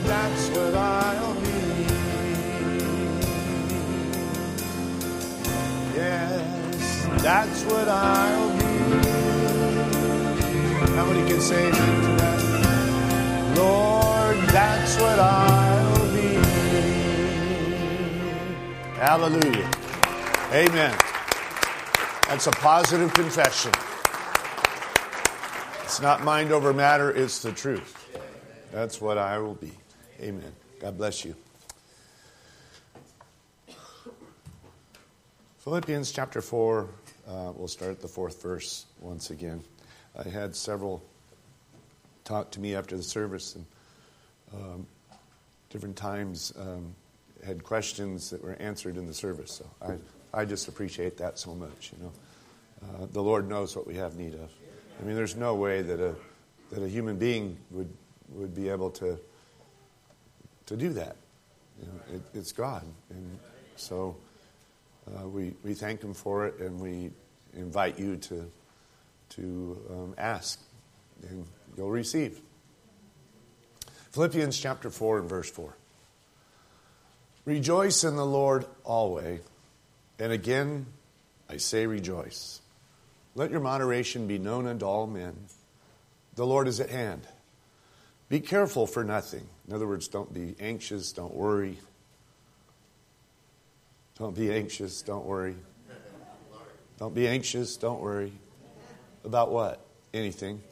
that's what I'll be. Yes, that's what I'll be. How many can say amen to that? Lord, that's what I'll be. Hallelujah. Amen. That's a positive confession. It's not mind over matter, it's the truth. That's what I will be. Amen. God bless you. Philippians chapter 4, we'll start at the 4th verse once again. I had several talk to me after the service, and different times had questions that were answered in the service. So I just appreciate that so much. You know, the Lord knows what we have need of. I mean, there's no way that a human being would be able to do that. You know, it's God, and so we thank Him for it, and we invite you to ask, and you'll receive. Philippians chapter 4 and verse 4. Rejoice in the Lord always, and again I say rejoice. Let your moderation be known unto all men. The Lord is at hand. Be careful for nothing. In other words, don't be anxious, don't worry. Don't be anxious, don't worry. Don't be anxious, don't worry. About what? Anything.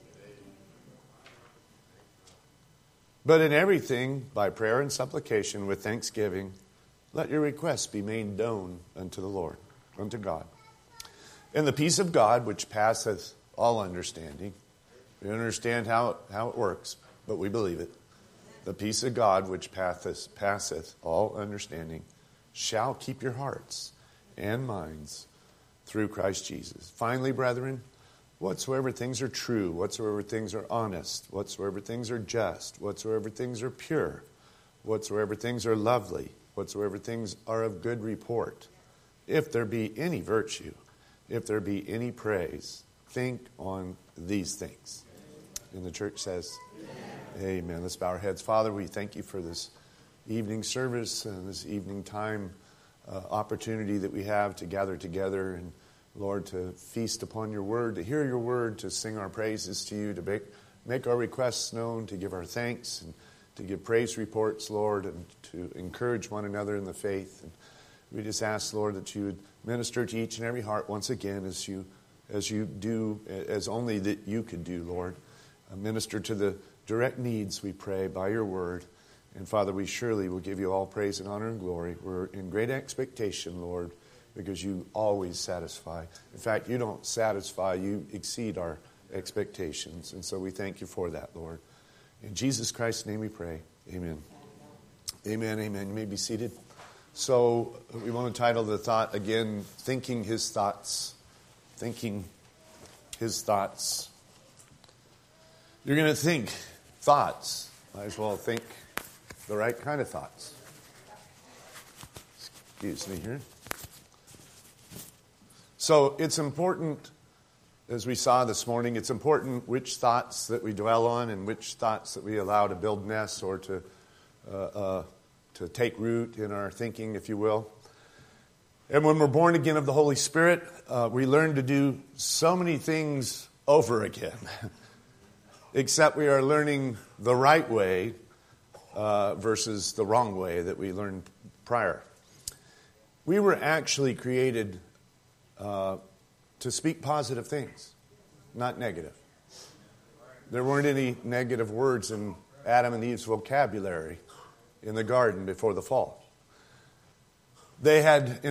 But in everything, by prayer and supplication, with thanksgiving, let your requests be made known unto the Lord, unto God. And the peace of God, which passeth all understanding, we understand how it works, but we believe it. The peace of God, which passeth all understanding, shall keep your hearts and minds through Christ Jesus. Finally, brethren, whatsoever things are true, whatsoever things are honest, whatsoever things are just, whatsoever things are pure, whatsoever things are lovely, whatsoever things are of good report, if there be any virtue, if there be any praise, think on these things. And the church says, Amen. Let's bow our heads. Father, we thank you for this evening service and this evening time opportunity that we have to gather together and, Lord, to feast upon your word, to hear your word, to sing our praises to you, to make our requests known, to give our thanks, and to give praise reports, Lord, and to encourage one another in the faith. And we just ask, Lord, that you would minister to each and every heart once again as you do, as only that you could do, Lord. Minister to the direct needs, we pray, by your word. And Father, we surely will give you all praise and honor and glory. We're in great expectation, Lord, because you always satisfy. In fact, you don't satisfy, you exceed our expectations. And so we thank you for that, Lord. In Jesus Christ's name we pray. Amen. Amen, amen. You may be seated. So we want to title the thought again, Thinking His Thoughts. Thinking His Thoughts. You're going to think thoughts. Might as well think the right kind of thoughts. Excuse me here. So it's important, as we saw this morning, it's important which thoughts that we dwell on and which thoughts that we allow to build nests or to take root in our thinking, if you will. And when we're born again of the Holy Spirit, we learn to do so many things over again. Except we are learning the right way versus the wrong way that we learned prior. We were actually created to speak positive things, not negative. There weren't any negative words in Adam and Eve's vocabulary in the garden before the fall. They had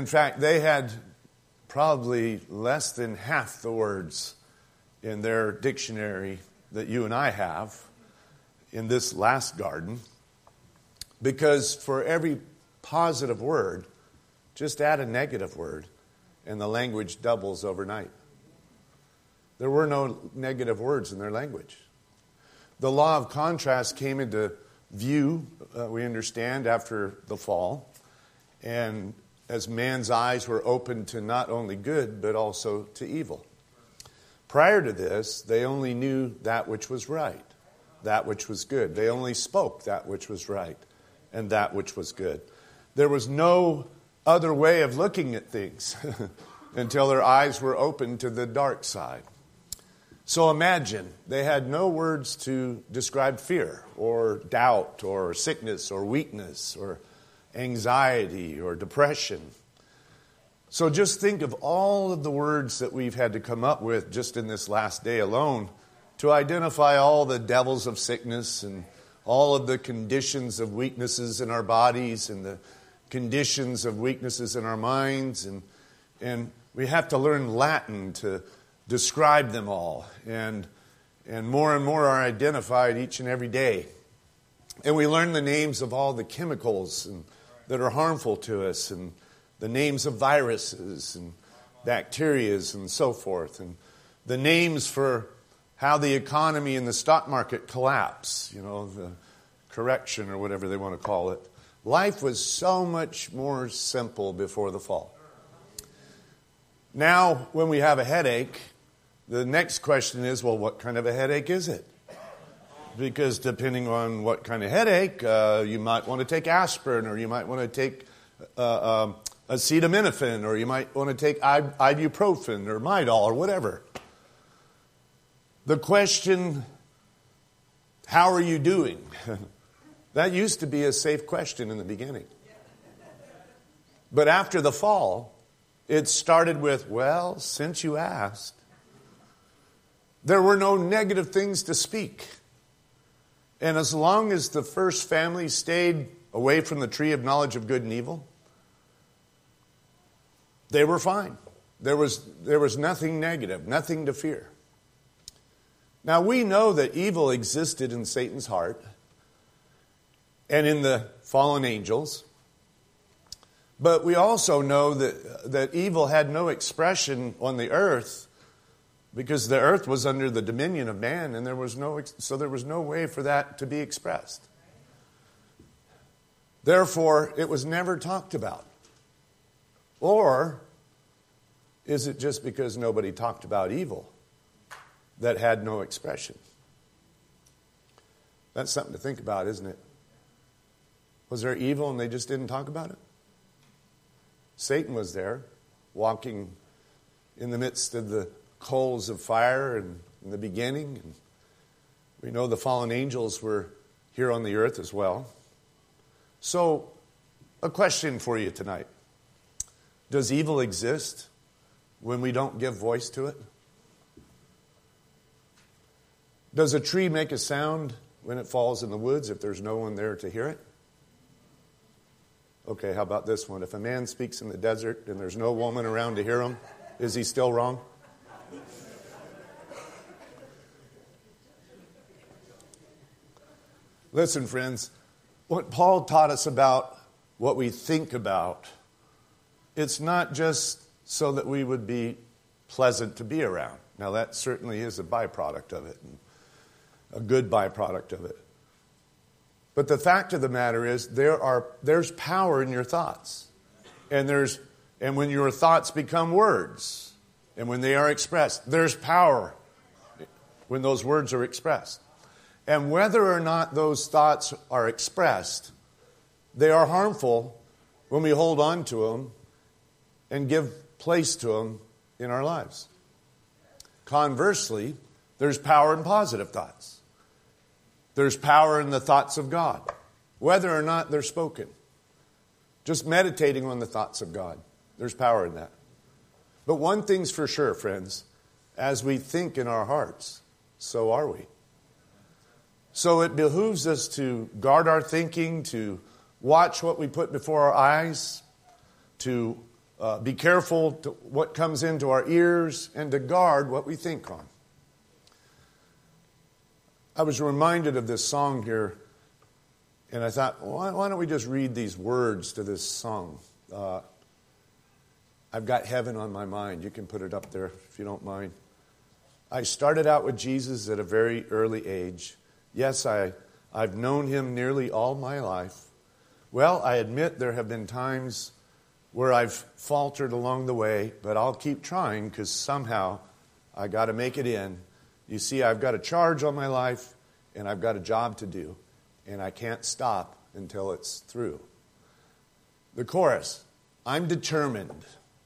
probably less than half the words in their dictionary that you and I have in this last garden, because for every positive word, just add a negative word, and the language doubles overnight. There were no negative words in their language. The law of contrast came into view, we understand, after the fall, and as man's eyes were opened to not only good, but also to evil. Prior to this, they only knew that which was right. that which was good. They only spoke that which was right and that which was good. There was no other way of looking at things until their eyes were opened to the dark side. So imagine, they had no words to describe fear or doubt or sickness or weakness or anxiety or depression. So just think of all of the words that we've had to come up with just in this last day alone to identify all the devils of sickness and all of the conditions of weaknesses in our bodies and the conditions of weaknesses in our minds. And we have to learn Latin to describe them all. And more are identified each and every day. And we learn the names of all the chemicals that are harmful to us, and the names of viruses and bacteria and so forth, and the names for how the economy and the stock market collapse, the correction or whatever they want to call it. Life was so much more simple before the fall. Now, when we have a headache, the next question is, well, what kind of a headache is it? Because depending on what kind of headache, you might want to take aspirin, or you might want to take acetaminophen, or you might want to take ibuprofen or Midol or whatever. The question, how are you doing? That used to be a safe question in the beginning. But after the fall, it started with, well, since you asked. There were no negative things to speak. And as long as the first family stayed away from the tree of knowledge of good and evil, they were fine. There was nothing negative, nothing to fear. Now we know that evil existed in Satan's heart and in the fallen angels. But we also know that evil had no expression on the earth because the earth was under the dominion of man, and there was no way for that to be expressed. Therefore, it was never talked about. Or is it just because nobody talked about evil that had no expression? That's something to think about, isn't it? Was there evil and they just didn't talk about it? Satan was there, walking in the midst of the coals of fire in the beginning. And we know the fallen angels were here on the earth as well. So, a question for you tonight. Does evil exist when we don't give voice to it? Does a tree make a sound when it falls in the woods if there's no one there to hear it? Okay, how about this one? If a man speaks in the desert and there's no woman around to hear him, is he still wrong? Listen, friends, what Paul taught us about what we think about, it's not just so that we would be pleasant to be around. Now, that certainly is a byproduct of it, a good byproduct of it. But the fact of the matter is there's power in your thoughts. And when your thoughts become words, and when they are expressed, there's power when those words are expressed. And whether or not those thoughts are expressed, they are harmful when we hold on to them and give place to them in our lives. Conversely, there's power in positive thoughts. There's power in the thoughts of God, whether or not they're spoken. Just meditating on the thoughts of God, there's power in that. But one thing's for sure, friends, as we think in our hearts, so are we. So it behooves us to guard our thinking, to watch what we put before our eyes, to be careful to what comes into our ears, and to guard what we think on. I was reminded of this song here, and I thought, why don't we just read these words to this song? I've got heaven on my mind. You can put it up there if you don't mind. I started out with Jesus at a very early age. Yes, I've known him nearly all my life. Well, I admit there have been times where I've faltered along the way, but I'll keep trying because somehow I got to make it in. You see, I've got a charge on my life, and I've got a job to do, and I can't stop until it's through. The chorus, I'm determined.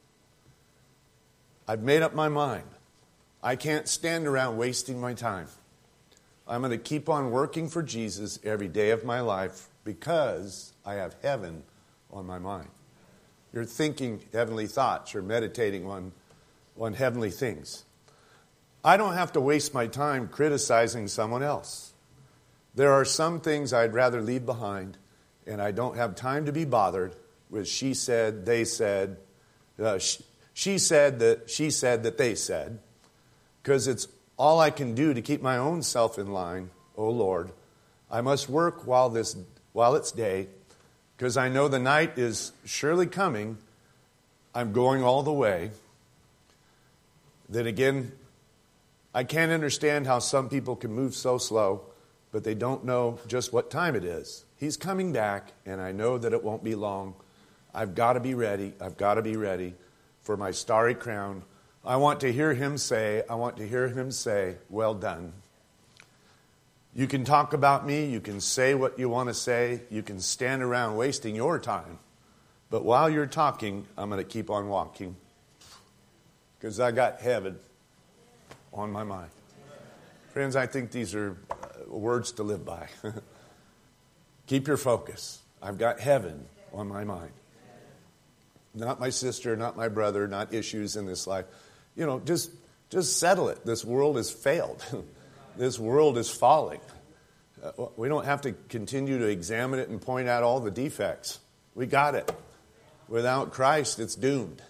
I've made up my mind. I can't stand around wasting my time. I'm going to keep on working for Jesus every day of my life because I have heaven on my mind. You're thinking heavenly thoughts. You're meditating on heavenly things. I don't have to waste my time criticizing someone else. There are some things I'd rather leave behind, and I don't have time to be bothered with she said, they said, she said that they said, because it's all I can do to keep my own self in line. Oh Lord, I must work while it's day, because I know the night is surely coming. I'm going all the way. Then again, I can't understand how some people can move so slow, but they don't know just what time it is. He's coming back, and I know that it won't be long. I've got to be ready. I've got to be ready for my starry crown. I want to hear him say, well done. You can talk about me. You can say what you want to say. You can stand around wasting your time. But while you're talking, I'm going to keep on walking because I got heaven on my mind. Friends, I think these are words to live by. Keep your focus. I've got heaven on my mind. Not my sister, not my brother, not issues in this life. Just settle it. This world has failed. This world is falling. We don't have to continue to examine it and point out all the defects. We got it. Without Christ, it's doomed.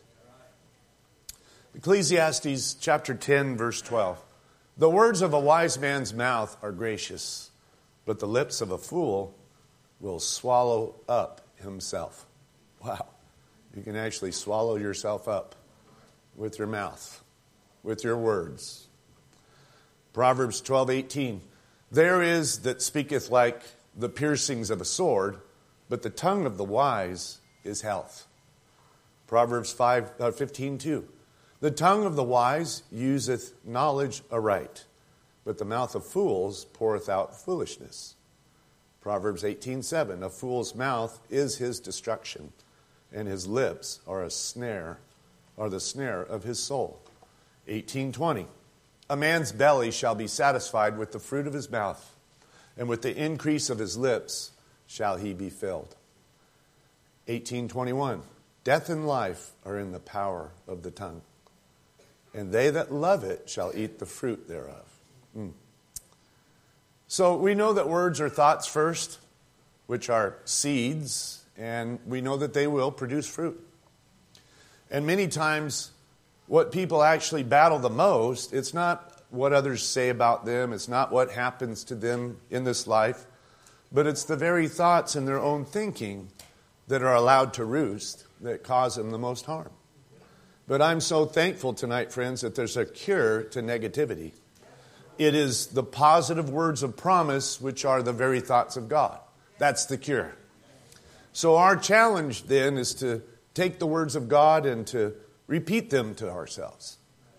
Ecclesiastes chapter 10, verse 12. The words of a wise man's mouth are gracious, but the lips of a fool will swallow up himself. Wow. You can actually swallow yourself up with your mouth, with your words. Proverbs 12:18. There is that speaketh like the piercings of a sword, but the tongue of the wise is health. Proverbs 15:2. The tongue of the wise useth knowledge aright, but the mouth of fools poureth out foolishness. Proverbs 18:7. A fool's mouth is his destruction, and his lips are the snare of his soul. 18:20. A man's belly shall be satisfied with the fruit of his mouth, and with the increase of his lips shall he be filled. 18:21. Death and life are in the power of the tongue, and they that love it shall eat the fruit thereof. So we know that words are thoughts first, which are seeds, and we know that they will produce fruit. And many times, what people actually battle the most, it's not what others say about them, it's not what happens to them in this life, but it's the very thoughts in their own thinking that are allowed to roost that cause them the most harm. But I'm so thankful tonight, friends, that there's a cure to negativity. It is the positive words of promise, which are the very thoughts of God. That's the cure. So our challenge then is to take the words of God and to repeat them to ourselves.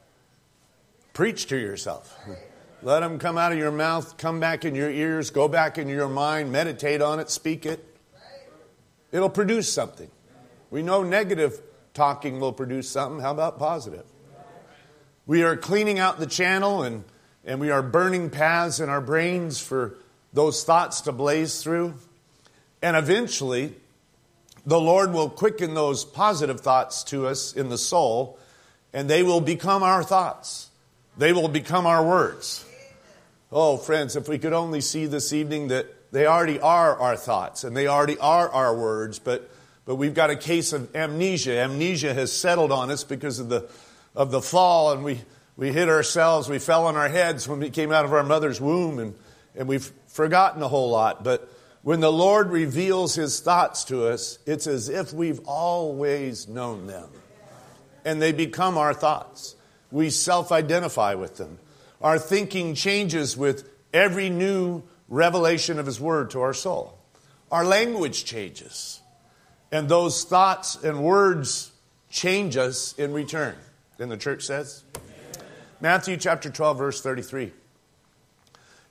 Preach to yourself. Let them come out of your mouth, come back in your ears, go back in your mind, meditate on it, speak it. It'll produce something. We know negative talking will produce something. How about positive? We are cleaning out the channel and we are burning paths in our brains for those thoughts to blaze through. And eventually, the Lord will quicken those positive thoughts to us in the soul, and they will become our thoughts. They will become our words. Oh, friends, if we could only see this evening that they already are our thoughts, and they already are our words, but we've got a case of amnesia. Amnesia has settled on us because of the fall, and we hit ourselves. We fell on our heads when we came out of our mother's womb, and we've forgotten a whole lot. But when the Lord reveals His thoughts to us, it's as if we've always known them. And they become our thoughts. We self-identify with them. Our thinking changes with every new revelation of His Word to our soul. Our language changes. And those thoughts and words change us in return. Then the church says, Matthew chapter 12, verse 33.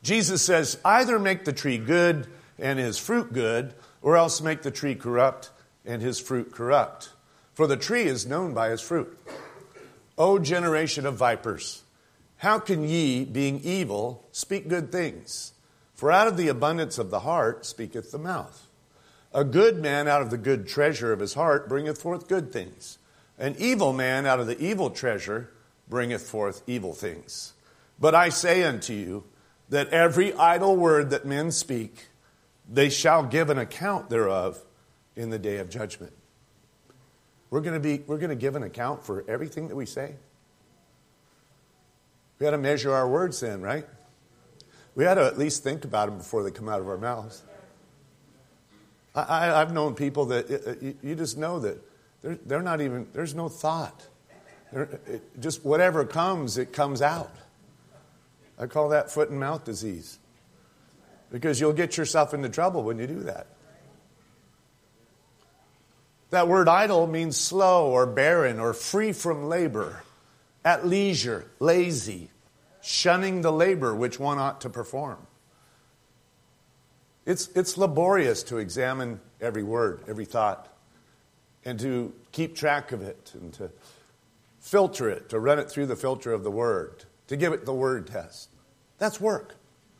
Jesus says, either make the tree good and his fruit good, or else make the tree corrupt and his fruit corrupt. For the tree is known by his fruit. O generation of vipers, how can ye, being evil, speak good things? For out of the abundance of the heart speaketh the mouth. A good man out of the good treasure of his heart bringeth forth good things. An evil man out of the evil treasure bringeth forth evil things. But I say unto you, that every idle word that men speak, they shall give an account thereof in the day of judgment. We're going to give an account for everything that we say. We got to measure our words then, right? We had to at least think about them before they come out of our mouths. I've known people that you just know that they're not even, there's no thought. Just whatever comes, it comes out. I call that foot and mouth disease. Because you'll get yourself into trouble when you do that. That word idle means slow or barren or free from labor, at leisure, lazy, shunning the labor which one ought to perform. It's laborious to examine every word, every thought, and to keep track of it, and to filter it, to run it through the filter of the Word, to give it the word test. That's work.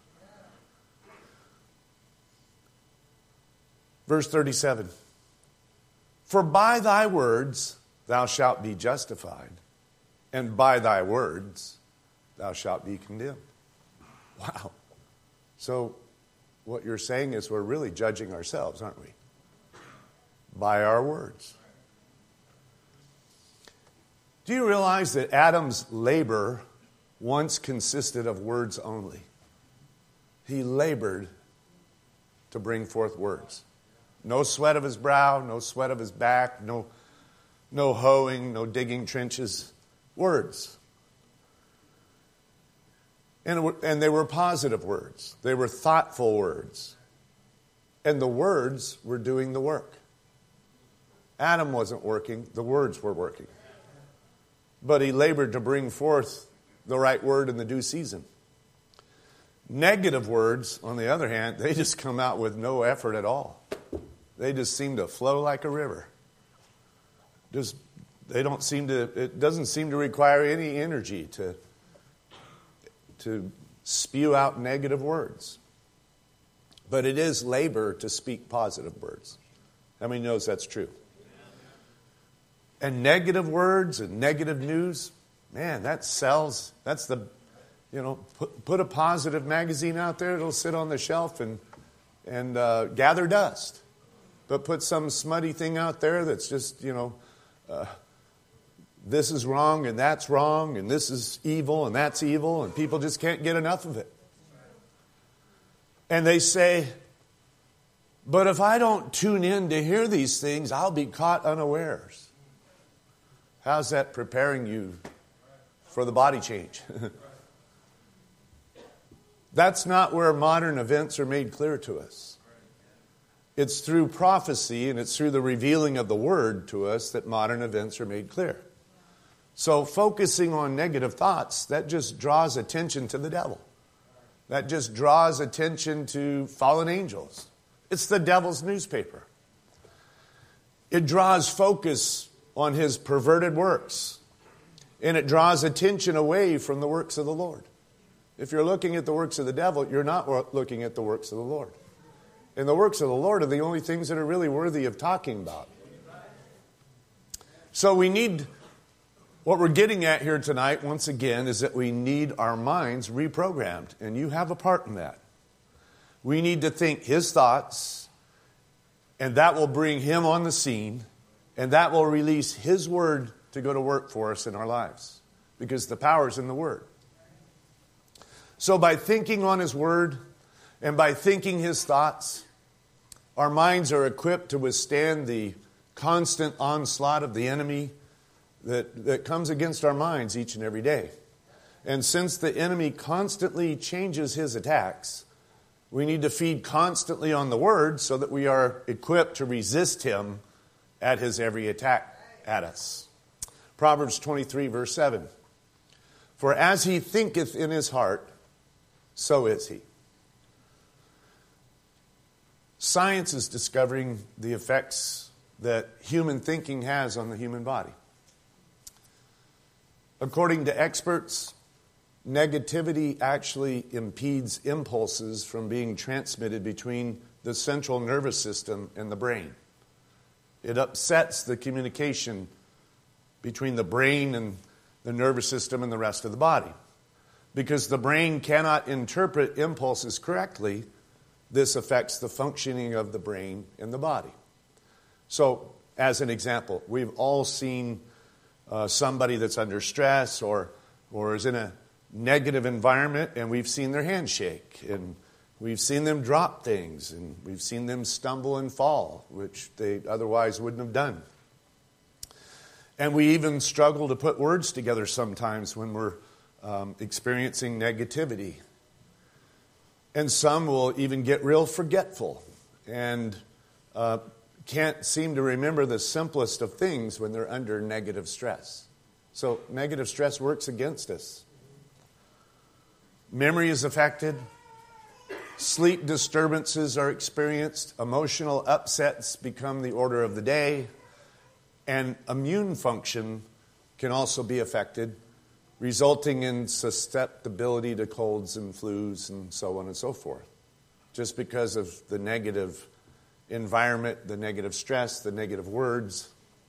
Verse 37. For by thy words thou shalt be justified, and by thy words thou shalt be condemned. Wow. So what you're saying is we're really judging ourselves, aren't we? By our words. Do you realize that Adam's labor once consisted of words only? He labored to bring forth words. No sweat of his brow, no sweat of his back, no hoeing, no digging trenches. Words. And they were positive words. They were thoughtful words. And the words were doing the work. Adam wasn't working, the words were working. But he labored to bring forth the right word in the due season. Negative words, on the other hand, they just come out with no effort at all. They just seem to flow like a river. It doesn't seem to require any energy to spew out negative words. But it is labor to speak positive words. How many knows that's true? And negative words and negative news, man, that sells. That's put a positive magazine out there, it'll sit on the shelf and gather dust. But put some smutty thing out there that's just, this is wrong and that's wrong and this is evil and that's evil, and people just can't get enough of it. And they say, but if I don't tune in to hear these things, I'll be caught unawares. How's that preparing you for the body change? That's not where modern events are made clear to us. It's through prophecy and it's through the revealing of the Word to us that modern events are made clear. So focusing on negative thoughts, that just draws attention to the devil. That just draws attention to fallen angels. It's the devil's newspaper. It draws focus on his perverted works. And it draws attention away from the works of the Lord. If you're looking at the works of the devil, you're not looking at the works of the Lord. And the works of the Lord are the only things that are really worthy of talking about. So what we're getting at here tonight, once again, is that we need our minds reprogrammed. And you have a part in that. We need to think His thoughts, and that will bring Him on the scene, and that will release His Word to go to work for us in our lives. Because the power is in the Word. So by thinking on His Word, and by thinking His thoughts, our minds are equipped to withstand the constant onslaught of the enemy that comes against our minds each and every day. And since the enemy constantly changes his attacks, we need to feed constantly on the Word so that we are equipped to resist him at his every attack at us. Proverbs 23, verse 7. For as he thinketh in his heart, so is he. Science is discovering the effects that human thinking has on the human body. According to experts, negativity actually impedes impulses from being transmitted between the central nervous system and the brain. It upsets the communication between the brain and the nervous system and the rest of the body. Because the brain cannot interpret impulses correctly, this affects the functioning of the brain and the body. So, as an example, we've all seen somebody that's under stress or is in a negative environment, and we've seen their hand shake, and we've seen them drop things, and we've seen them stumble and fall, which they otherwise wouldn't have done. And we even struggle to put words together sometimes when we're experiencing negativity. And some will even get real forgetful and can't seem to remember the simplest of things when they're under negative stress. So negative stress works against us. Memory is affected. Sleep disturbances are experienced. Emotional upsets become the order of the day. And immune function can also be affected, resulting in susceptibility to colds and flus and so on and so forth. Just because of the negative environment, the negative stress, the negative words.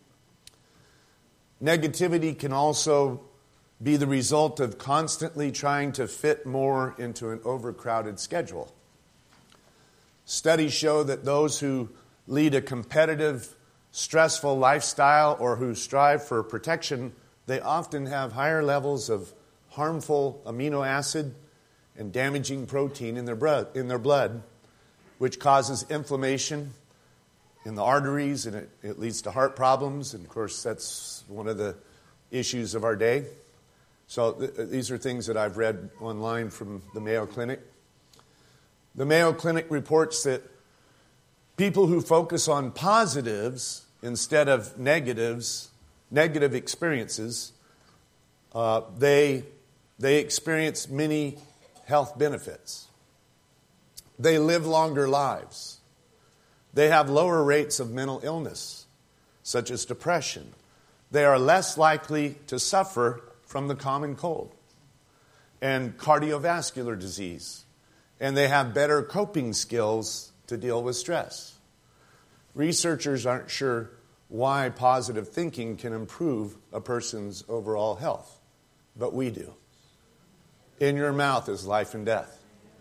Negativity can also be the result of constantly trying to fit more into an overcrowded schedule. Studies show that those who lead a competitive, stressful lifestyle or who strive for protection, they often have higher levels of harmful amino acid and damaging protein in their blood, which causes inflammation in the arteries, and it leads to heart problems. And, of course, that's one of the issues of our day. So these are things that I've read online from the Mayo Clinic. The Mayo Clinic reports that people who focus on positives instead of negative experiences, they experience many health benefits. They live longer lives. They have lower rates of mental illness, such as depression. They are less likely to suffer from the common cold and cardiovascular disease. And they have better coping skills to deal with stress. Researchers aren't sure why positive thinking can improve a person's overall health, but we do. In your mouth is life and death.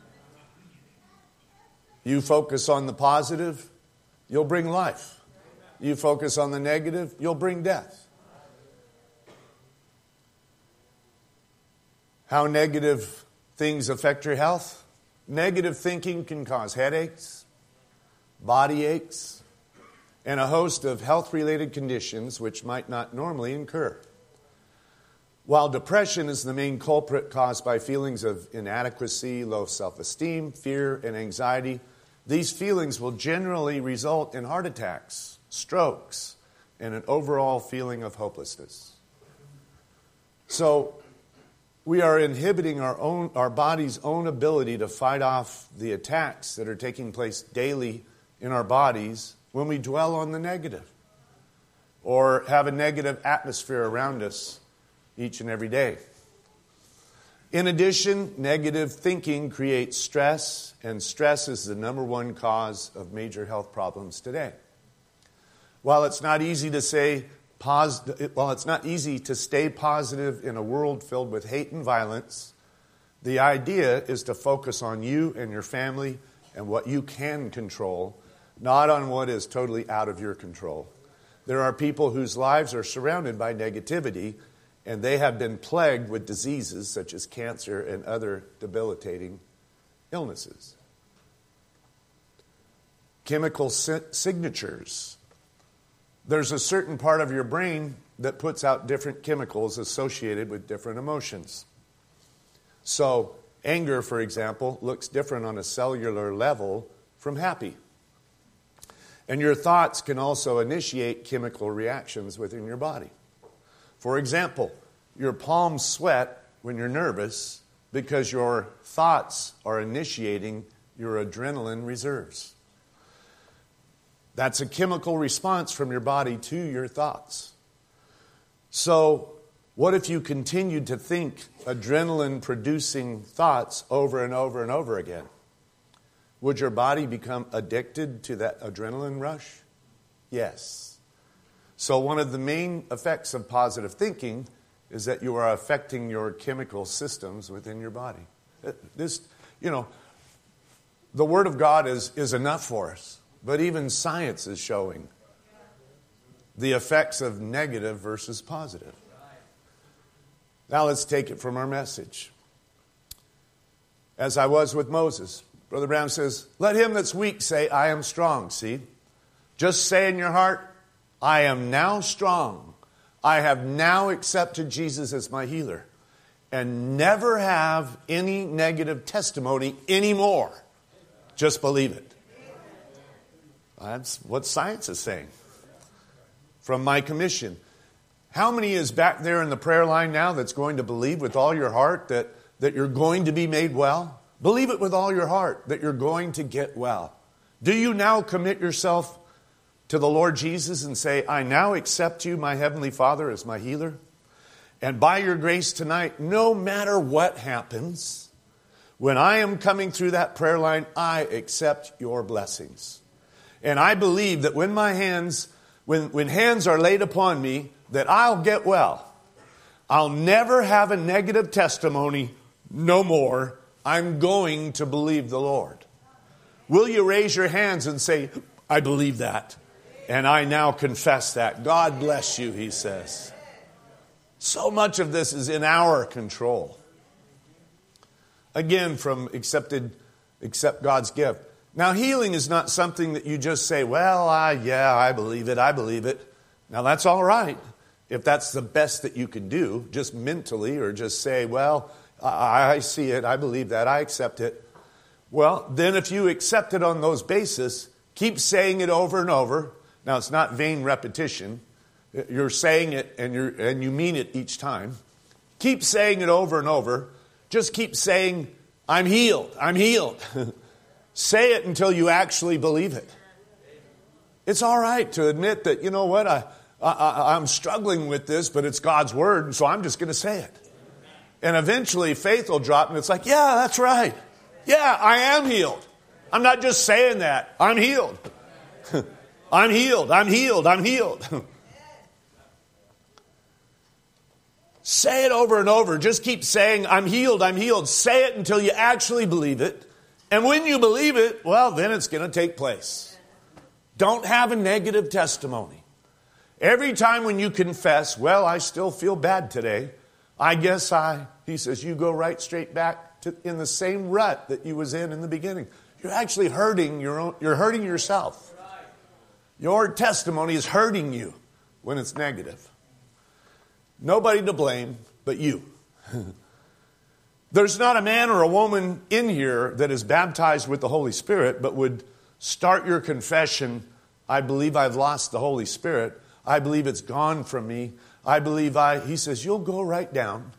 You focus on the positive, you'll bring life. You focus on the negative, you'll bring death. How negative things affect your health? Negative thinking can cause headaches, body aches, and a host of health-related conditions which might not normally occur. While depression is the main culprit caused by feelings of inadequacy, low self-esteem, fear, and anxiety, these feelings will generally result in heart attacks, strokes, and an overall feeling of hopelessness. So, we are inhibiting our body's own ability to fight off the attacks that are taking place daily in our bodies when we dwell on the negative or have a negative atmosphere around us each and every day. In addition, negative thinking creates stress, and stress is the number one cause of major health problems today. While it's not easy to stay positive in a world filled with hate and violence, the idea is to focus on you and your family and what you can control, not on what is totally out of your control. There are people whose lives are surrounded by negativity, and they have been plagued with diseases such as cancer and other debilitating illnesses. Chemical signatures. There's a certain part of your brain that puts out different chemicals associated with different emotions. So, anger, for example, looks different on a cellular level from happy. And your thoughts can also initiate chemical reactions within your body. For example, your palms sweat when you're nervous because your thoughts are initiating your adrenaline reserves. That's a chemical response from your body to your thoughts. So, what if you continued to think adrenaline-producing thoughts over and over and over again? Would your body become addicted to that adrenaline rush? Yes. So one of the main effects of positive thinking is that you are affecting your chemical systems within your body. The Word of God is enough for us. But even science is showing the effects of negative versus positive. Now let's take it from our message. As I was with Moses, Brother Brown says, let him that's weak say, I am strong. See? Just say in your heart, I am now strong. I have now accepted Jesus as my healer. And never have any negative testimony anymore. Just believe it. That's what science is saying. From my commission. How many is back there in the prayer line now that's going to believe with all your heart that you're going to be made well? Believe it with all your heart that you're going to get well. Do you now commit yourself to the Lord Jesus and say, I now accept you, my Heavenly Father, as my healer? And by your grace tonight, no matter what happens, when I am coming through that prayer line, I accept your blessings. And I believe that when my hands, when hands are laid upon me, that I'll get well. I'll never have a negative testimony no more. I'm going to believe the Lord. Will you raise your hands and say, I believe that. And I now confess that. God bless you, he says. So much of this is in our control. Again, from accept God's gift. Now, healing is not something that you just say, well, I believe it. Now, that's all right. If that's the best that you can do, just mentally, or just say, well, I see it, I believe that, I accept it. Well, then if you accept it on those bases, keep saying it over and over. Now, it's not vain repetition. You're saying it and you mean it each time. Keep saying it over and over. Just keep saying, I'm healed, I'm healed. Say it until you actually believe it. It's all right to admit that, you know what, I'm struggling with this, but it's God's word, so I'm just going to say it. And eventually faith will drop and it's like, yeah, that's right. Yeah, I am healed. I'm not just saying that. I'm healed. I'm healed. I'm healed. I'm healed. Say it over and over. Just keep saying, I'm healed. I'm healed. Say it until you actually believe it. And when you believe it, well, then it's going to take place. Don't have a negative testimony. Every time when you confess, well, I still feel bad today. I guess he says, you go right straight back to in the same rut that you was in the beginning. You're actually hurting you're hurting yourself. Your testimony is hurting you when it's negative. Nobody to blame but you. There's not a man or a woman in here that is baptized with the Holy Spirit but would start your confession, I believe I've lost the Holy Spirit. I believe it's gone from me. He says, you'll go right down.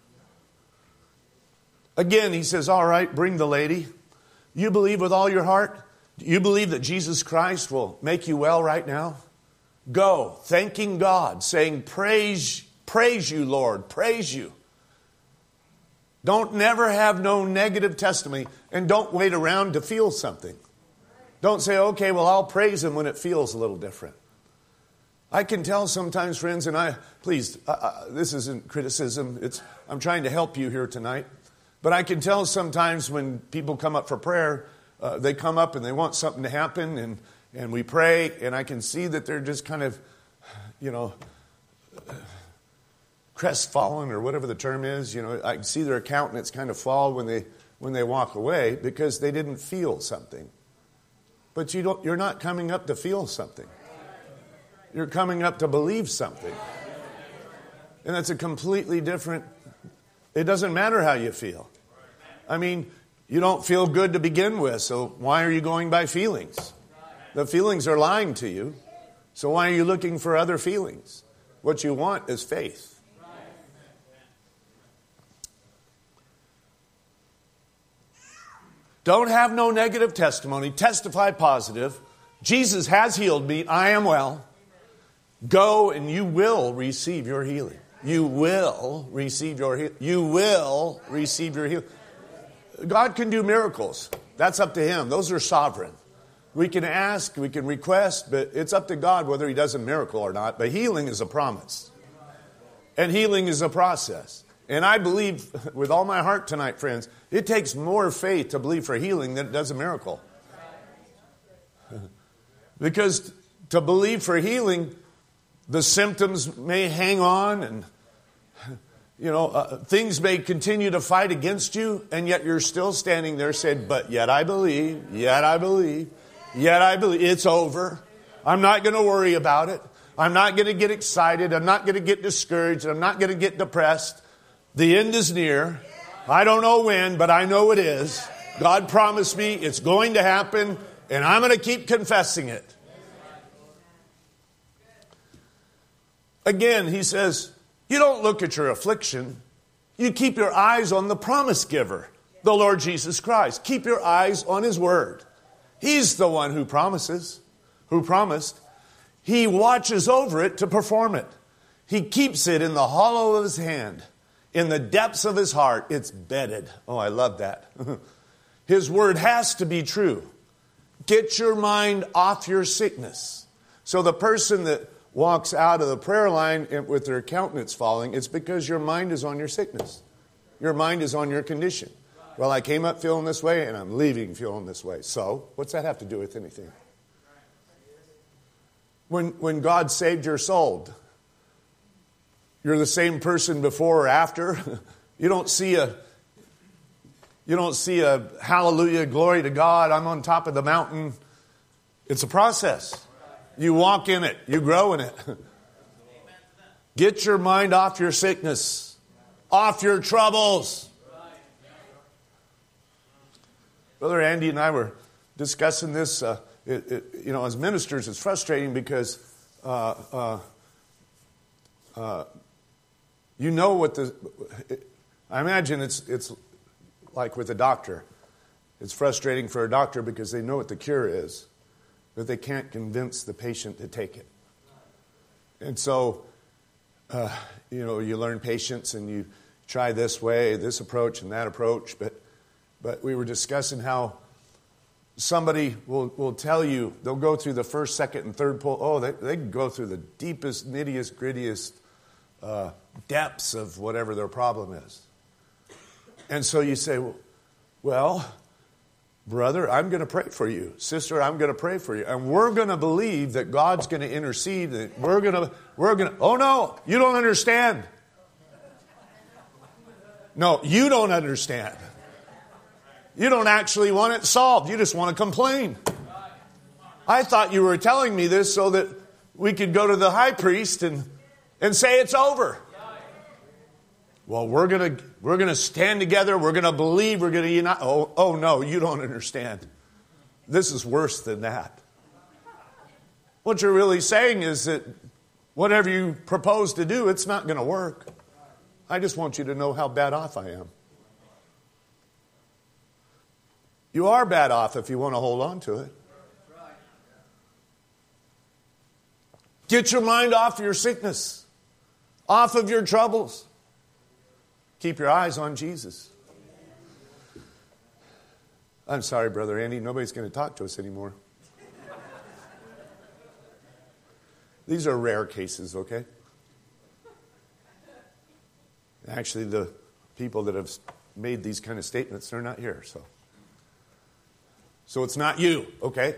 Again, he says, all right, bring the lady. You believe with all your heart? You believe that Jesus Christ will make you well right now? Go, thanking God, saying, praise you, Lord, praise you. Don't never have no negative testimony, and don't wait around to feel something. Don't say, okay, well, I'll praise him when it feels a little different. I can tell sometimes, friends, and please, this isn't criticism. I'm trying to help you here tonight. But I can tell sometimes when people come up for prayer, they come up and they want something to happen, and we pray, and I can see that they're just kind of, crestfallen or whatever the term is. I can see their countenance kind of fall when they walk away because they didn't feel something. But you're not coming up to feel something. You're coming up to believe something. And that's a completely different, it doesn't matter how you feel. I mean, you don't feel good to begin with, so why are you going by feelings? The feelings are lying to you, so why are you looking for other feelings? What you want is faith. Don't have no negative testimony. Testify positive. Jesus has healed me. I am well. Go and you will receive your healing. You will receive your healing. You will receive your healing. God can do miracles. That's up to Him. Those are sovereign. We can ask, we can request, but it's up to God whether He does a miracle or not. But healing is a promise. And healing is a process. And I believe with all my heart tonight, friends, it takes more faith to believe for healing than it does a miracle. Because to believe for healing, the symptoms may hang on and things may continue to fight against you, and yet you're still standing there saying, but yet I believe, yet I believe, yet I believe. It's over. I'm not going to worry about it. I'm not going to get excited. I'm not going to get discouraged. I'm not going to get depressed. The end is near. I don't know when, but I know it is. God promised me it's going to happen, and I'm going to keep confessing it. Again, He says, you don't look at your affliction. You keep your eyes on the promise giver, the Lord Jesus Christ. Keep your eyes on His word. He's the one who promises, who promised. He watches over it to perform it. He keeps it in the hollow of His hand. In the depths of His heart, it's bedded. Oh, I love that. His word has to be true. Get your mind off your sickness. So the person that walks out of the prayer line with their countenance falling, it's because your mind is on your sickness. Your mind is on your condition. Well, I came up feeling this way and I'm leaving feeling this way. So, what's that have to do with anything? When God saved your soul, you're the same person before or after. You don't see a hallelujah, glory to God, I'm on top of the mountain. It's a process. You walk in it. You grow in it. Get your mind off your sickness. Off your troubles. Brother Andy and I were discussing this. As ministers, it's frustrating because I imagine it's like with a doctor. It's frustrating for a doctor because they know what the cure is, but they can't convince the patient to take it. And so, you learn patience and you try this way, this approach and that approach. But we were discussing how somebody will tell you, they'll go through the first, second, and third pull. Oh, they can go through the deepest, nittiest, grittiest depths of whatever their problem is. And so you say, well, brother, I'm going to pray for you. Sister, I'm going to pray for you. And we're going to believe that God's going to intercede. That we're going to, oh no, you don't understand. No, you don't understand. You don't actually want it solved. You just want to complain. I thought you were telling me this so that we could go to the high priest and say it's over. Well, we're going to stand together. We're going to believe. We're going to unite. Oh no, you don't understand. This is worse than that. What you're really saying is that whatever you propose to do, it's not going to work. I just want you to know how bad off I am. You are bad off if you want to hold on to it. Get your mind off your sickness, off of your troubles. Keep your eyes on Jesus. I'm sorry, Brother Andy. Nobody's going to talk to us anymore. These are rare cases, okay? Actually, the people that have made these kind of statements, they're not here. So it's not you, okay?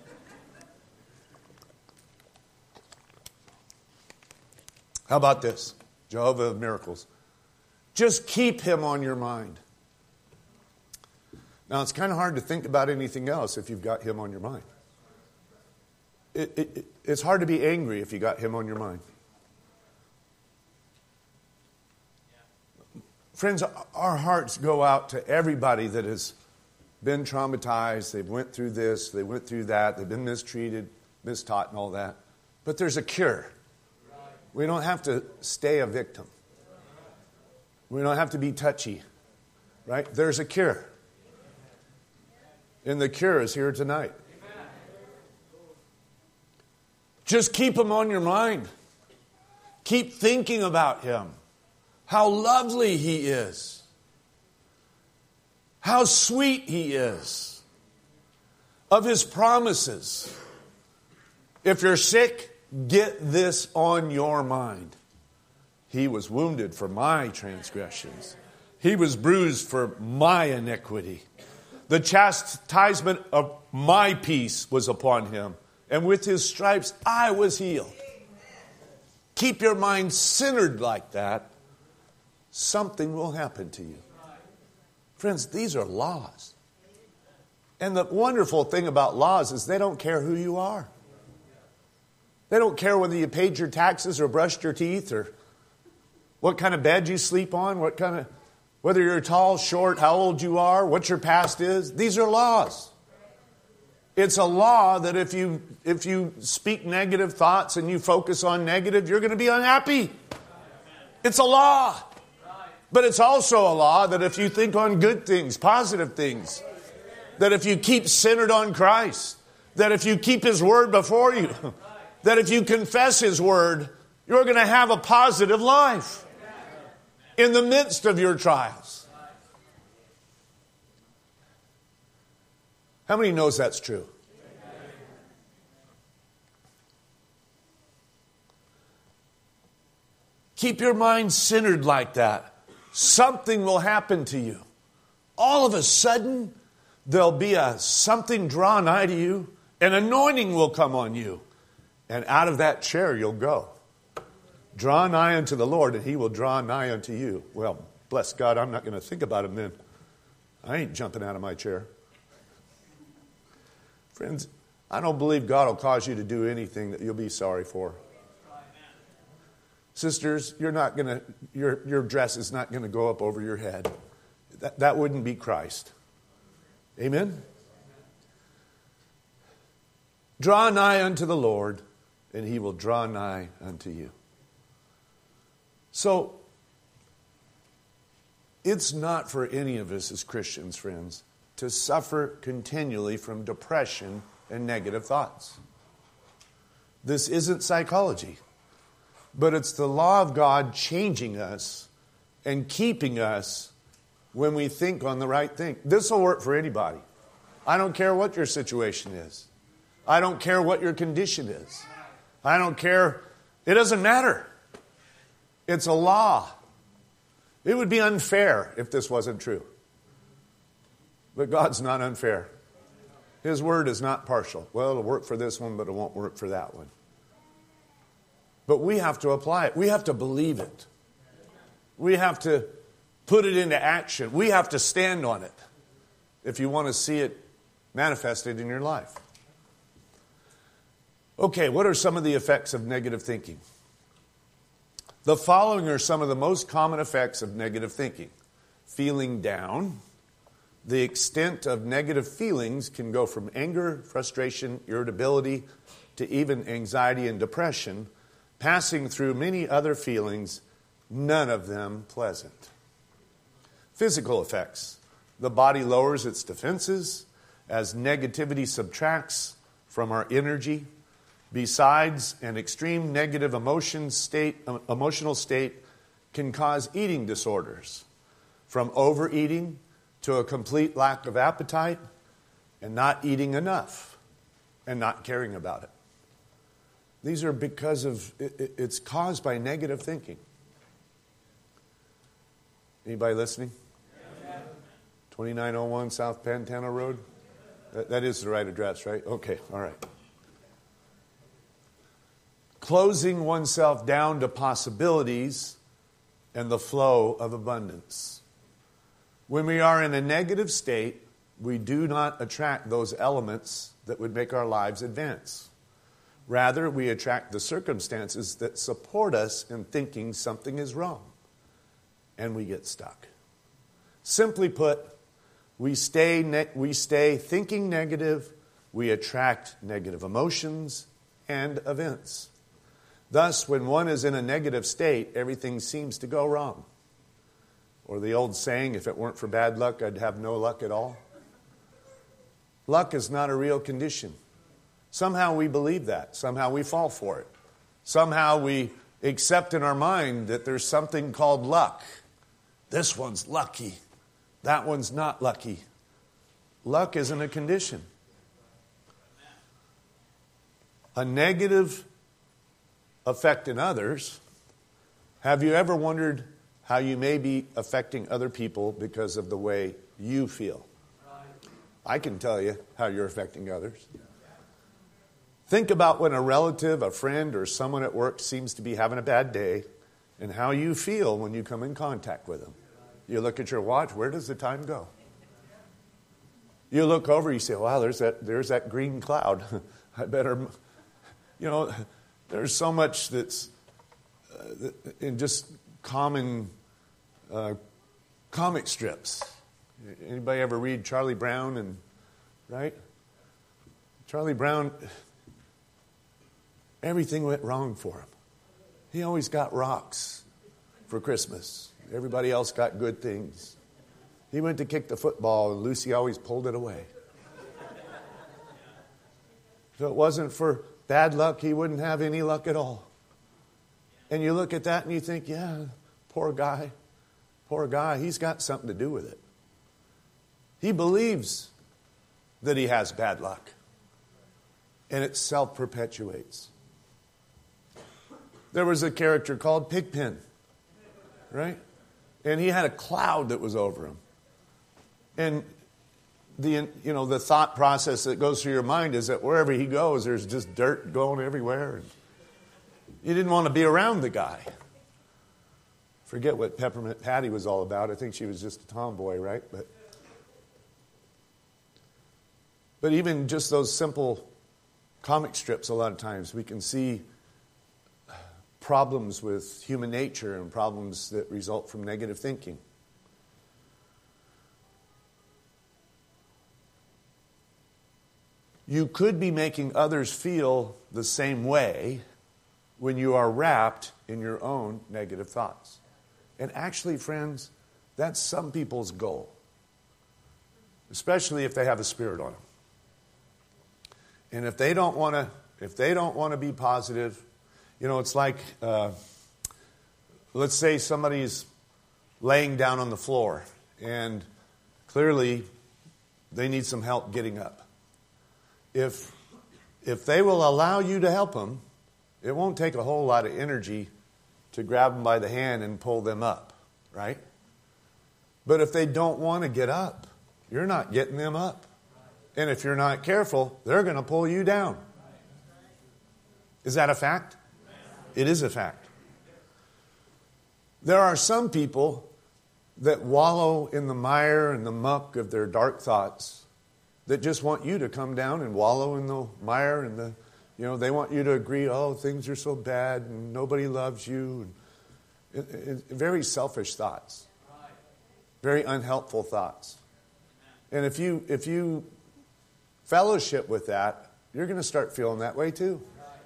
How about this? Jehovah of miracles. Just keep him on your mind. Now, it's kind of hard to think about anything else if you've got him on your mind. It's hard to be angry if you got him on your mind. Friends, our hearts go out to everybody that has been traumatized. They've went through this, they went through that, they've been mistreated, mistaught and all that. But there's a cure. We don't have to stay a victim. We don't have to be touchy, right? There's a cure. And the cure is here tonight. Just keep him on your mind. Keep thinking about him. How lovely he is. How sweet he is. Of his promises. If you're sick, get this on your mind. He was wounded for my transgressions. He was bruised for my iniquity. The chastisement of my peace was upon him. And with his stripes, I was healed. Keep your mind centered like that. Something will happen to you. Friends, these are laws. And the wonderful thing about laws is they don't care who you are. They don't care whether you paid your taxes or brushed your teeth or what kind of bed you sleep on, whether you're tall, short, how old you are, what your past is. These are laws. It's a law that if you speak negative thoughts and you focus on negative, you're going to be unhappy. It's a law. But it's also a law that if you think on good things, positive things, that if you keep centered on Christ, that if you keep his word before you, that if you confess his word, you're going to have a positive life in the midst of your trials. How many knows that's true? Keep your mind centered like that. Something will happen to you. All of a sudden, there'll be something draw nigh to you. An anointing will come on you. And out of that chair you'll go. Draw nigh unto the Lord, and he will draw nigh unto you. Well, bless God, I'm not going to think about him then. I ain't jumping out of my chair. Friends, I don't believe God will cause you to do anything that you'll be sorry for. Sisters, your dress is not going to go up over your head. That wouldn't be Christ. Amen? Draw nigh unto the Lord, and he will draw nigh unto you. So, it's not for any of us as Christians, friends, to suffer continually from depression and negative thoughts. This isn't psychology, but it's the law of God changing us and keeping us when we think on the right thing. This will work for anybody. I don't care what your situation is. I don't care what your condition is. I don't care. It doesn't matter. It's a law. It would be unfair if this wasn't true. But God's not unfair. His word is not partial. Well, it'll work for this one, but it won't work for that one. But we have to apply it. We have to believe it. We have to put it into action. We have to stand on it if you want to see it manifested in your life. Okay, what are some of the effects of negative thinking? The following are some of the most common effects of negative thinking. Feeling down. The extent of negative feelings can go from anger, frustration, irritability, to even anxiety and depression, passing through many other feelings, none of them pleasant. Physical effects. The body lowers its defenses as negativity subtracts from our energy. Besides, an extreme negative emotional state can cause eating disorders, from overeating to a complete lack of appetite and not eating enough and not caring about it. These are because of, it's caused by negative thinking. Anybody listening? 2901 South Pantano Road? That is the right address, right? Okay, all right. Closing oneself down to possibilities and the flow of abundance. When we are in a negative state, we do not attract those elements that would make our lives advance. Rather, we attract the circumstances that support us in thinking something is wrong. And we get stuck. Simply put, we stay thinking negative, we attract negative emotions and events. Thus, when one is in a negative state, everything seems to go wrong. Or the old saying, if it weren't for bad luck, I'd have no luck at all. Luck is not a real condition. Somehow we believe that. Somehow we fall for it. Somehow we accept in our mind that there's something called luck. This one's lucky. That one's not lucky. Luck isn't a condition. A negative effect in others. Have you ever wondered how you may be affecting other people because of the way you feel? I can tell you how you're affecting others. Think about when a relative, a friend, or someone at work seems to be having a bad day and how you feel when you come in contact with them. You look at your watch, where does the time go? You look over, you say, wow, there's that green cloud. I better, there's so much that's in just common comic strips. Anybody ever read Charlie Brown right? Charlie Brown, everything went wrong for him. He always got rocks for Christmas. Everybody else got good things. He went to kick the football, and Lucy always pulled it away. If it wasn't for bad luck, he wouldn't have any luck at all. And you look at that and you think, yeah, poor guy, he's got something to do with it. He believes that he has bad luck. And it self-perpetuates. There was a character called Pigpen, right? And he had a cloud that was over him. And the thought process that goes through your mind is that wherever he goes, there's just dirt going everywhere. And you didn't want to be around the guy. Forget what Peppermint Patty was all about. I think she was just a tomboy, right? But even just those simple comic strips, a lot of times, we can see problems with human nature and problems that result from negative thinking. You could be making others feel the same way when you are wrapped in your own negative thoughts. And actually, friends, that's some people's goal, especially if they have a spirit on them. And if they don't want to be positive, it's like, let's say somebody's laying down on the floor and clearly they need some help getting up. If they will allow you to help them, it won't take a whole lot of energy to grab them by the hand and pull them up, right? But if they don't want to get up, you're not getting them up. And if you're not careful, they're going to pull you down. Is that a fact? It is a fact. There are some people that wallow in the mire and the muck of their dark thoughts that just want you to come down and wallow in the mire and they want you to agree, oh, things are so bad and nobody loves you. Very selfish thoughts. Very unhelpful thoughts. And if you fellowship with that, you're going to start feeling that way too.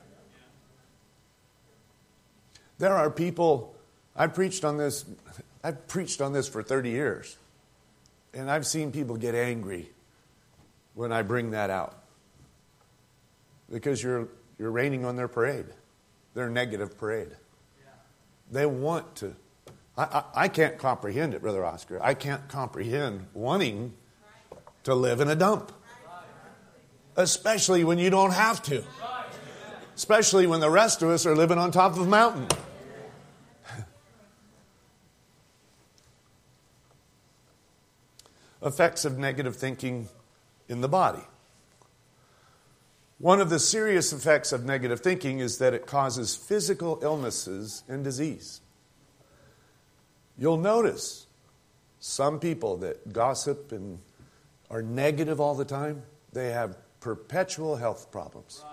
There are people, I've preached on this for 30 years. And I've seen people get angry when I bring that out. Because you're raining on their parade. Their negative parade. They want to. I can't comprehend it, Brother Oscar. I can't comprehend wanting to live in a dump. Especially when you don't have to. Especially when the rest of us are living on top of a mountain. Effects of negative thinking in the body. One of the serious effects of negative thinking is that it causes physical illnesses and disease. You'll notice some people that gossip and are negative all the time, they have perpetual health problems.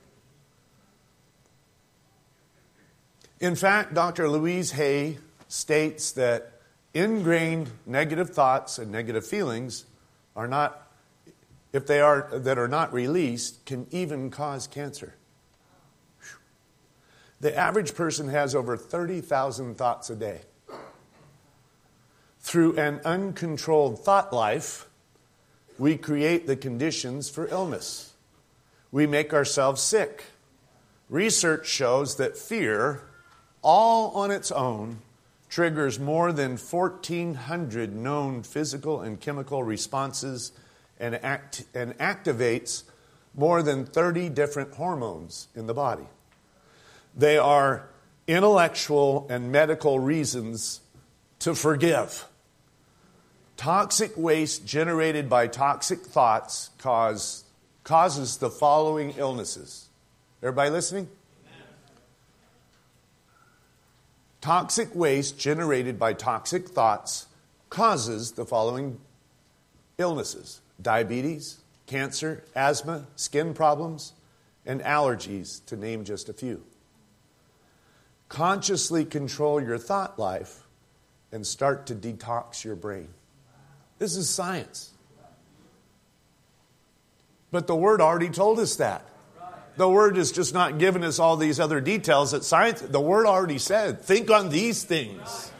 In fact, Dr. Louise Hay states that ingrained negative thoughts and negative feelings are not, if they are that are not released, can even cause cancer. The average person has over 30,000 thoughts a day. Through an uncontrolled thought life, we create the conditions for illness. we make ourselves sick. Research shows that fear, all on its own, triggers more than 1,400 known physical and chemical responses and activates more than 30 different hormones in the body. They are intellectual and medical reasons to forgive. Toxic waste generated by toxic thoughts causes the following illnesses. Everybody listening? Toxic waste generated by toxic thoughts causes the following illnesses: diabetes, cancer, asthma, skin problems, and allergies, to name just a few. Consciously control your thought life and start to detox your brain. This is science. But the Word already told us that. The Word is just not giving us all these other details that science, the Word already said, think on these things.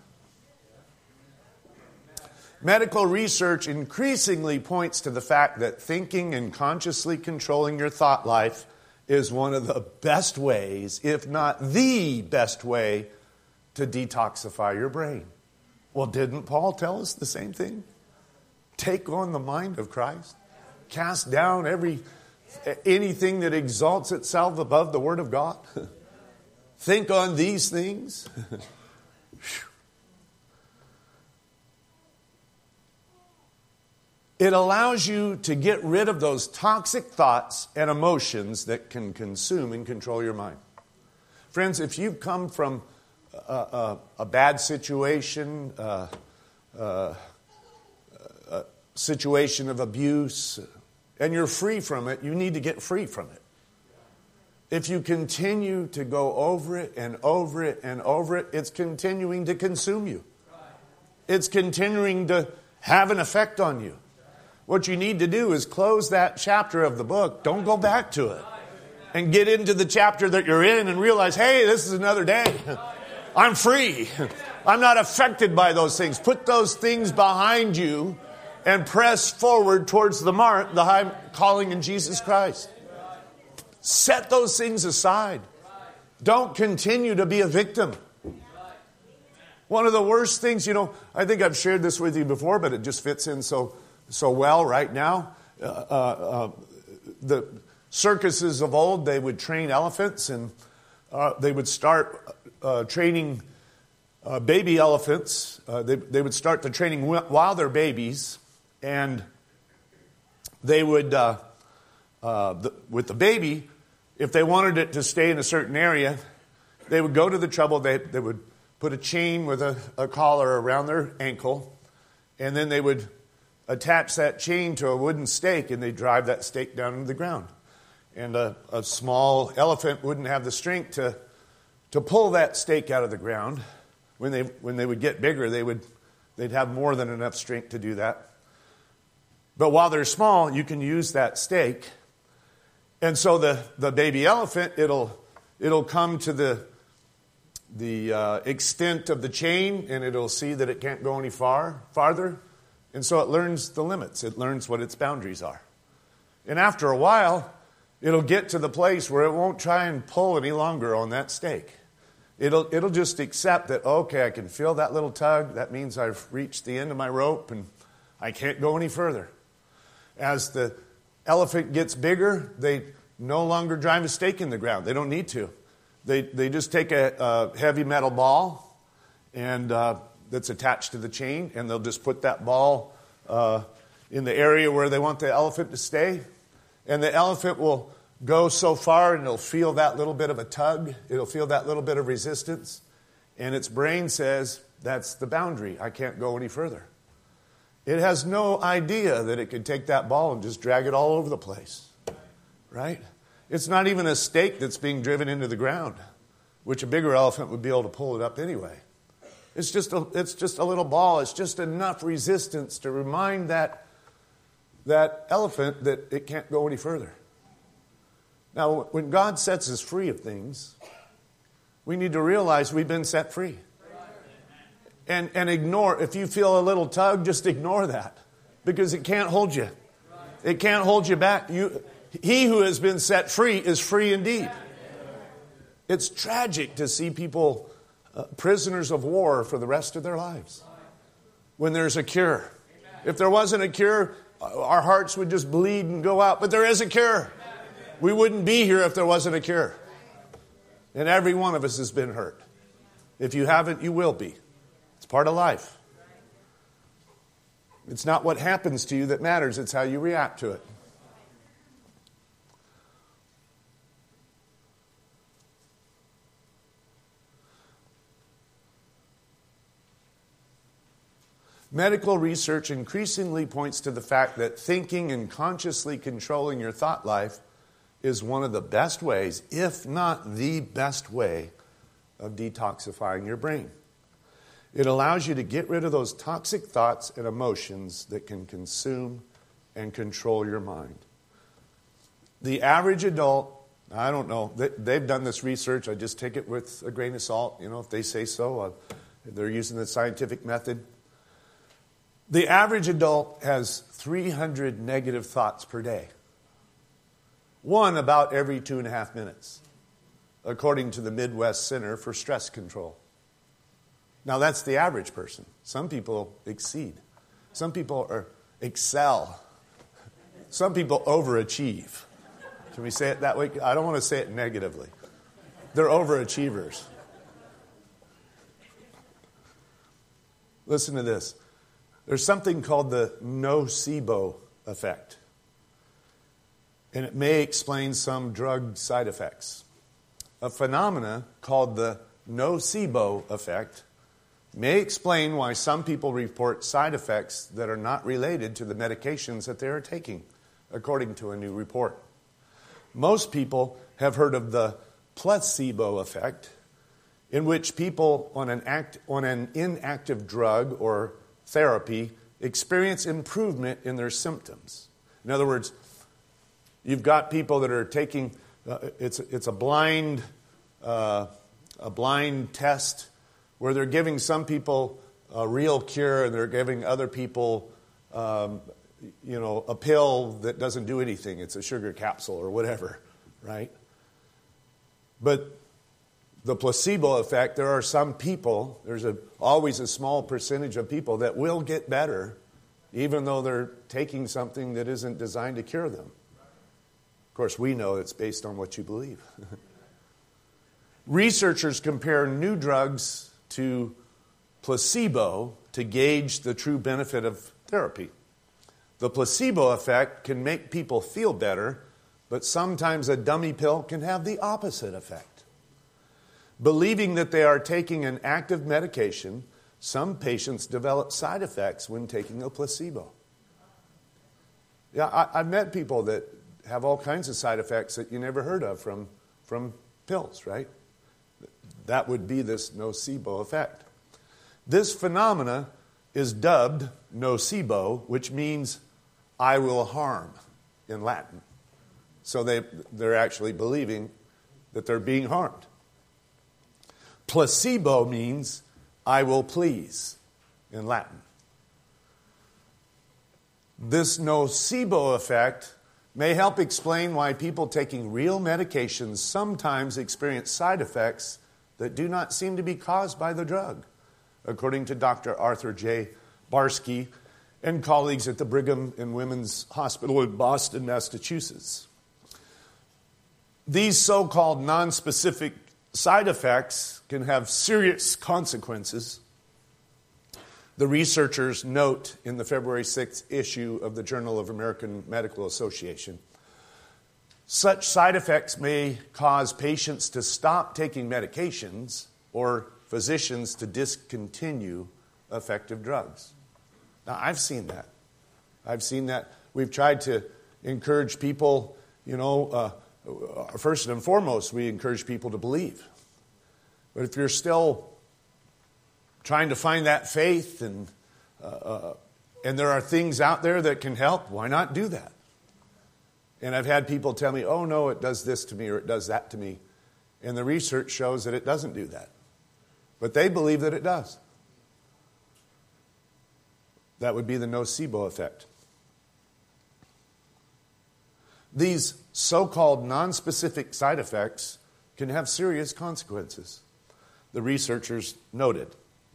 Medical research increasingly points to the fact that thinking and consciously controlling your thought life is one of the best ways, if not the best way, to detoxify your brain. Well, didn't Paul tell us the same thing? Take on the mind of Christ. Cast down anything that exalts itself above the Word of God. Think on these things. It allows you to get rid of those toxic thoughts and emotions that can consume and control your mind. Friends, if you've come from a bad situation, a situation of abuse, and you're free from it, you need to get free from it. If you continue to go over it and over it and over it, it's continuing to consume you. It's continuing to have an effect on you. What you need to do is close that chapter of the book. Don't go back to it. And get into the chapter that you're in and realize, hey, this is another day. I'm free. I'm not affected by those things. Put those things behind you and press forward towards the mark, the high calling in Jesus Christ. Set those things aside. Don't continue to be a victim. One of the worst things, I think I've shared this with you before, but it just fits in so well right now. The circuses of old, they would train elephants, and they would start training baby elephants. They would start the training while they're babies, and they would, with the baby, if they wanted it to stay in a certain area, they would go to the trouble. They would put a chain with a collar around their ankle, and then they would attach that chain to a wooden stake, and they'd drive that stake down into the ground. And a small elephant wouldn't have the strength to pull that stake out of the ground. When they would get bigger, they'd have more than enough strength to do that. But while they're small, you can use that stake. And so the baby elephant, it'll come to the extent of the chain, and it'll see that it can't go any farther. And so it learns the limits. It learns what its boundaries are. And after a while, it'll get to the place where it won't try and pull any longer on that stake. It'll just accept that, okay, I can feel that little tug. That means I've reached the end of my rope and I can't go any further. As the elephant gets bigger, they no longer drive a stake in the ground. They don't need to. They just take a heavy metal ball and that's attached to the chain, and they'll just put that ball in the area where they want the elephant to stay. And the elephant will go so far, and it'll feel that little bit of a tug. It'll feel that little bit of resistance. And its brain says, that's the boundary. I can't go any further. It has no idea that it could take that ball and just drag it all over the place. Right? It's not even a stake that's being driven into the ground, which a bigger elephant would be able to pull it up anyway. It's just a little ball. It's just enough resistance to remind that elephant that it can't go any further. Now, when God sets us free of things, we need to realize we've been set free. And ignore, if you feel a little tug, just ignore that. Because it can't hold you. It can't hold you back. He who has been set free is free indeed. It's tragic to see people prisoners of war for the rest of their lives when there's a cure. If there wasn't a cure, our hearts would just bleed and go out. But there is a cure. We wouldn't be here if there wasn't a cure. And every one of us has been hurt. If you haven't, you will be. It's part of life. It's not what happens to you that matters. It's how you react to it. Medical research increasingly points to the fact that thinking and consciously controlling your thought life is one of the best ways, if not the best way, of detoxifying your brain. It allows you to get rid of those toxic thoughts and emotions that can consume and control your mind. The average adult, I don't know, they've done this research, I just take it with a grain of salt, if they say so, they're using the scientific method. The average adult has 300 negative thoughts per day. One about every 2.5 minutes, according to the Midwest Center for Stress Control. Now, that's the average person. Some people exceed. Some people excel. Some people overachieve. Can we say it that way? I don't want to say it negatively. They're overachievers. Listen to this. There's something called the nocebo effect. And it may explain some drug side effects. A phenomena called the nocebo effect may explain why some people report side effects that are not related to the medications that they are taking, according to a new report. Most people have heard of the placebo effect, in which people on an inactive drug or therapy experience improvement in their symptoms. In other words, you've got people that are taking it's a blind test where they're giving some people a real cure and they're giving other people a pill that doesn't do anything. It's a sugar capsule or whatever, right? But the placebo effect, there are some people, there's always a small percentage of people that will get better even though they're taking something that isn't designed to cure them. Of course, we know it's based on what you believe. Researchers compare new drugs to placebo to gauge the true benefit of therapy. The placebo effect can make people feel better, but sometimes a dummy pill can have the opposite effect. Believing that they are taking an active medication, some patients develop side effects when taking a placebo. Yeah, I've met people that have all kinds of side effects that you never heard of from pills, right? That would be this nocebo effect. This phenomena is dubbed nocebo, which means I will harm in Latin. So they're actually believing that they're being harmed. Placebo means I will please in Latin. This nocebo effect may help explain why people taking real medications sometimes experience side effects that do not seem to be caused by the drug, according to Dr. Arthur J. Barsky and colleagues at the Brigham and Women's Hospital in Boston, Massachusetts. These so-called nonspecific side effects can have serious consequences. The researchers note in the February 6th issue of the Journal of American Medical Association, such side effects may cause patients to stop taking medications or physicians to discontinue effective drugs. Now, I've seen that. We've tried to encourage people, first and foremost, we encourage people to believe. But if you're still trying to find that faith and there are things out there that can help, why not do that? And I've had people tell me, oh no, it does this to me or it does that to me. And the research shows that it doesn't do that. But they believe that it does. That would be the nocebo effect. These so-called nonspecific side effects can have serious consequences, the researchers noted.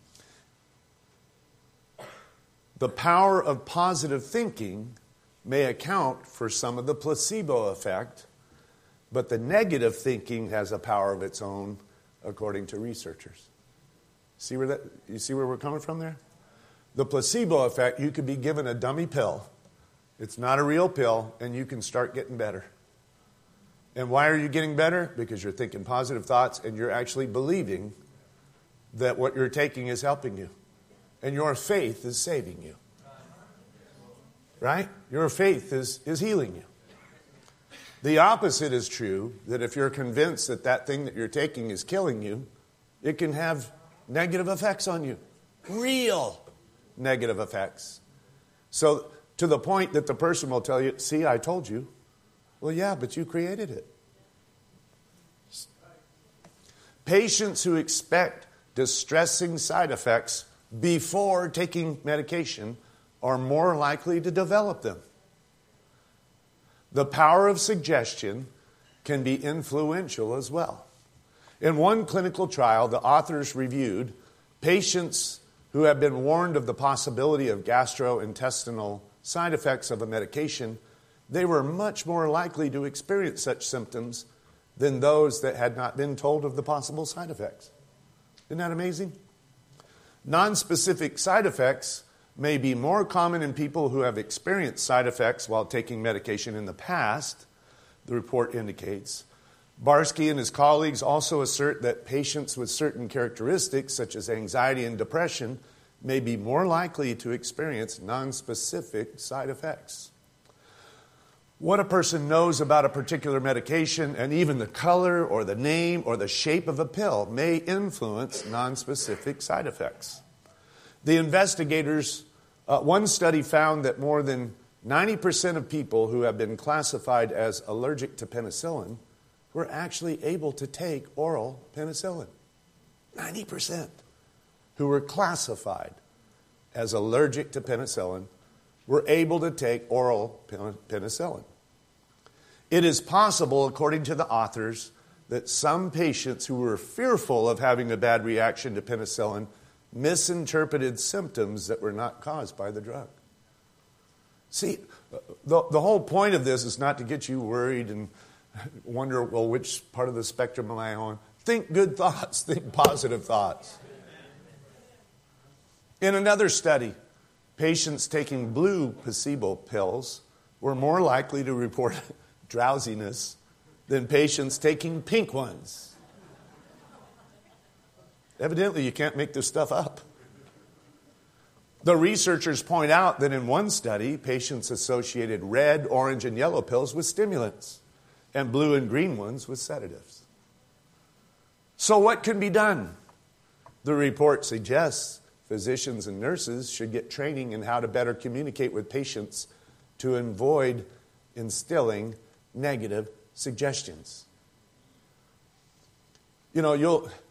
The power of positive thinking may account for some of the placebo effect, but the negative thinking has a power of its own, according to researchers. You see where we're coming from there? The placebo effect, you could be given a dummy pill. It's not a real pill, and you can start getting better. And why are you getting better? Because you're thinking positive thoughts, and you're actually believing that what you're taking is helping you. And your faith is saving you. Right? Your faith is healing you. The opposite is true, that if you're convinced that that thing that you're taking is killing you, it can have negative effects on you. Real negative effects. So, to the point that the person will tell you, see, I told you. Well, yeah, but you created it. Patients who expect distressing side effects before taking medication are more likely to develop them. The power of suggestion can be influential as well. In one clinical trial, the authors reviewed patients who have been warned of the possibility of gastrointestinal side effects of a medication. They were much more likely to experience such symptoms than those that had not been told of the possible side effects. Isn't that amazing? Nonspecific side effects may be more common in people who have experienced side effects while taking medication in the past, the report indicates. Barsky and his colleagues also assert that patients with certain characteristics, such as anxiety and depression, may be more likely to experience nonspecific side effects. What a person knows about a particular medication and even the color or the name or the shape of a pill may influence nonspecific side effects. The investigators, one study found that more than 90% of people who have been classified as allergic to penicillin were actually able to take oral penicillin. 90% who were classified as allergic to penicillin were able to take oral penicillin. It is possible, according to the authors, that some patients who were fearful of having a bad reaction to penicillin misinterpreted symptoms that were not caused by the drug. See, the whole point of this is not to get you worried and wonder, well, which part of the spectrum am I on? Think good thoughts. Think positive thoughts. In another study, patients taking blue placebo pills were more likely to report drowsiness than patients taking pink ones. Evidently, you can't make this stuff up. The researchers point out that in one study, patients associated red, orange, and yellow pills with stimulants and blue and green ones with sedatives. So what can be done? The report suggests physicians and nurses should get training in how to better communicate with patients to avoid instilling negative suggestions. You know,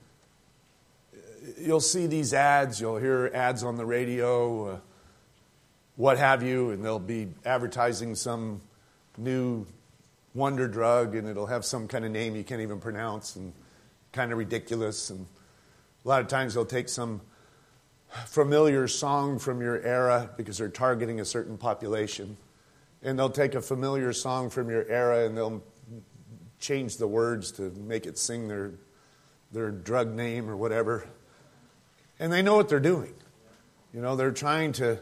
you'll see these ads, you'll hear ads on the radio, what have you, and they'll be advertising some new wonder drug, and it'll have some kind of name you can't even pronounce, and kind of ridiculous. And a lot of times they'll take some familiar song from your era because they're targeting a certain population. And they'll take a familiar song from your era and they'll change the words to make it sing their drug name or whatever. And they know what they're doing. You know, they're trying to,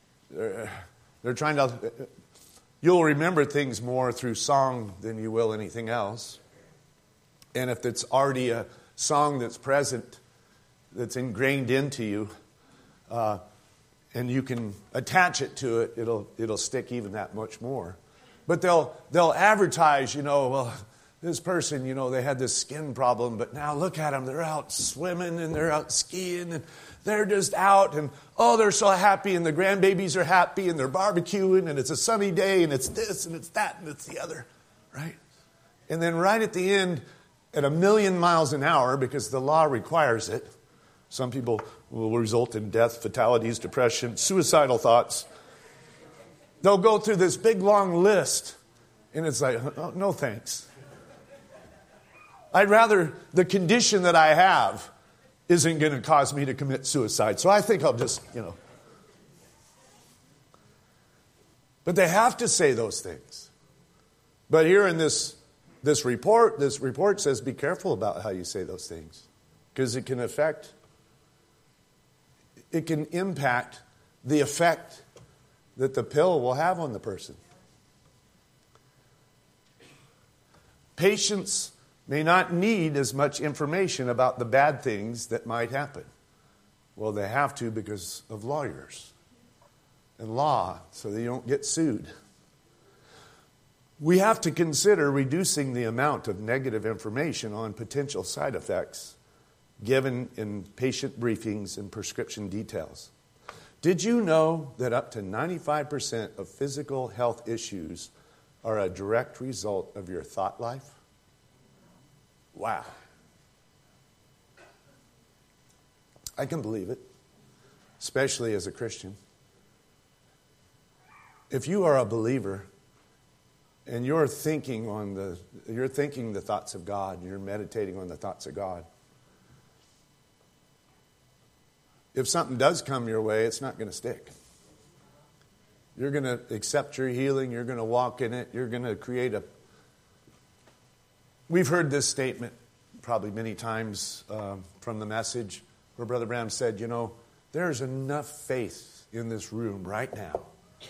you'll remember things more through song than you will anything else. And if it's already a song that's present, that's ingrained into you, and you can attach it to it, it'll stick even that much more. But they'll advertise, you know, well, this person, you know, they had this skin problem, but now look at them. They're out swimming and they're out skiing and they're just out and, oh, they're so happy and the grandbabies are happy and they're barbecuing and it's a sunny day and it's this and it's that and it's the other, right? And then right at the end, at 1,000,000 miles an hour, because the law requires it, some people will result in death, fatalities, depression, suicidal thoughts. They'll go through this big long list And it's like, oh, no thanks. I'd rather the condition that I have isn't going to cause me to commit suicide. So I think I'll just, But they have to say those things. But here in this report says be careful about how you say those things. Because it can impact the effect that the pill will have on the person. Patients may not need as much information about the bad things that might happen. Well, they have to because of lawyers and law, so they don't get sued. We have to consider reducing the amount of negative information on potential side effects given in patient briefings and prescription details. Did you know that up to 95% of physical health issues are a direct result of your thought life? Wow. I can believe it, especially as a Christian. If you are a believer and you're thinking the thoughts of God, you're meditating on the thoughts of God, if something does come your way, it's not going to stick. You're going to accept your healing. You're going to walk in it. You're going to create a... We've heard this statement probably many times from the message where Brother Branham said, there's enough faith in this room right now,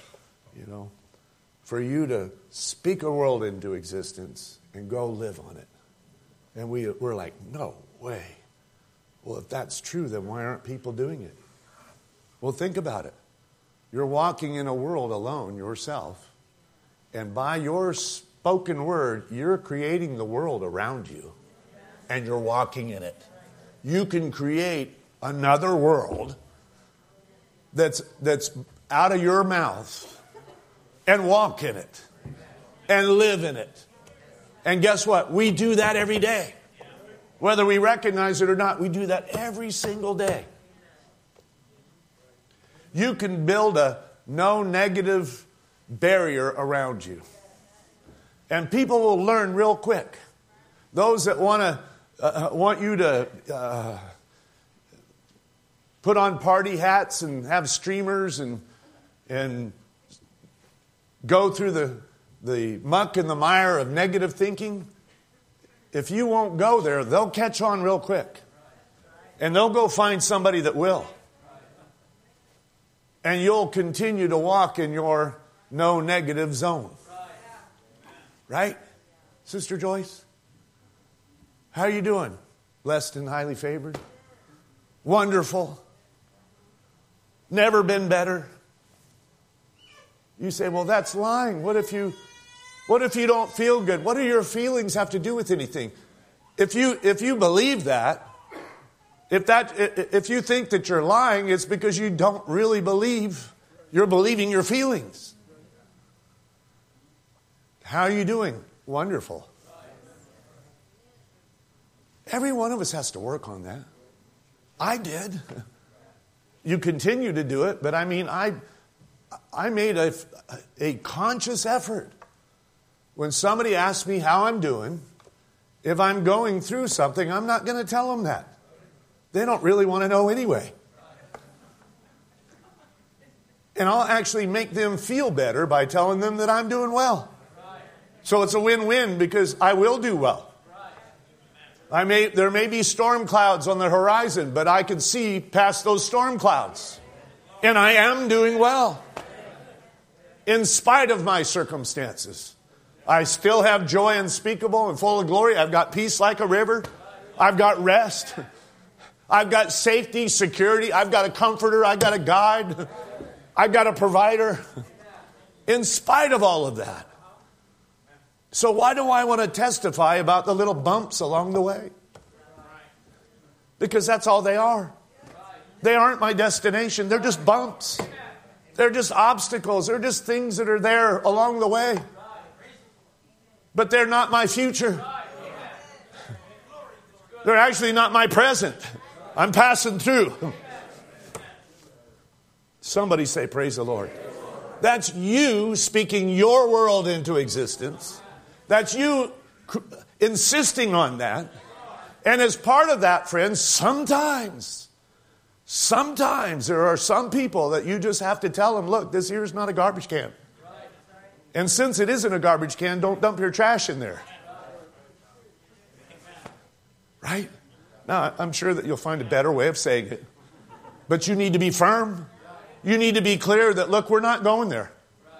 for you to speak a world into existence and go live on it. And we're like, no way. Well, if that's true, then why aren't people doing it? Well, think about it. You're walking in a world alone yourself. And by your spoken word, you're creating the world around you. And you're walking in it. You can create another world that's out of your mouth and walk in it and live in it. And guess what? We do that every day. Whether we recognize it or not, we do that every single day. You can build a no negative barrier around you. And people will learn real quick. Those that want you to put on party hats and have streamers and go through the muck and the mire of negative thinking, if you won't go there, they'll catch on real quick. And they'll go find somebody that will. And you'll continue to walk in your no negative zone. Right? Sister Joyce? How are you doing? Blessed and highly favored? Wonderful? Never been better? You say, well, that's lying. What if you don't feel good? What do your feelings have to do with anything? If you believe that, if you think that you're lying, it's because you don't really believe. You're believing your feelings. How are you doing? Wonderful. Every one of us has to work on that. I did. You continue to do it, but I made a conscious effort. When somebody asks me how I'm doing, if I'm going through something, I'm not going to tell them that. They don't really want to know anyway. And I'll actually make them feel better by telling them that I'm doing well. So it's a win-win because I will do well. There may be storm clouds on the horizon, but I can see past those storm clouds. And I am doing well. In spite of my circumstances. I still have joy unspeakable and full of glory. I've got peace like a river. I've got rest. I've got safety, security. I've got a comforter. I've got a guide. I've got a provider. In spite of all of that. So why do I want to testify about the little bumps along the way? Because that's all they are. They aren't my destination. They're just bumps. They're just obstacles. They're just things that are there along the way. But they're not my future. They're actually not my present. I'm passing through. Somebody say, praise the Lord. That's you speaking your world into existence. That's you insisting on that. And as part of that, friends, sometimes there are some people that you just have to tell them, look, this here is not a garbage can. And since it isn't a garbage can, don't dump your trash in there. Right? Now, I'm sure that you'll find a better way of saying it. But you need to be firm. You need to be clear that, look, we're not going there.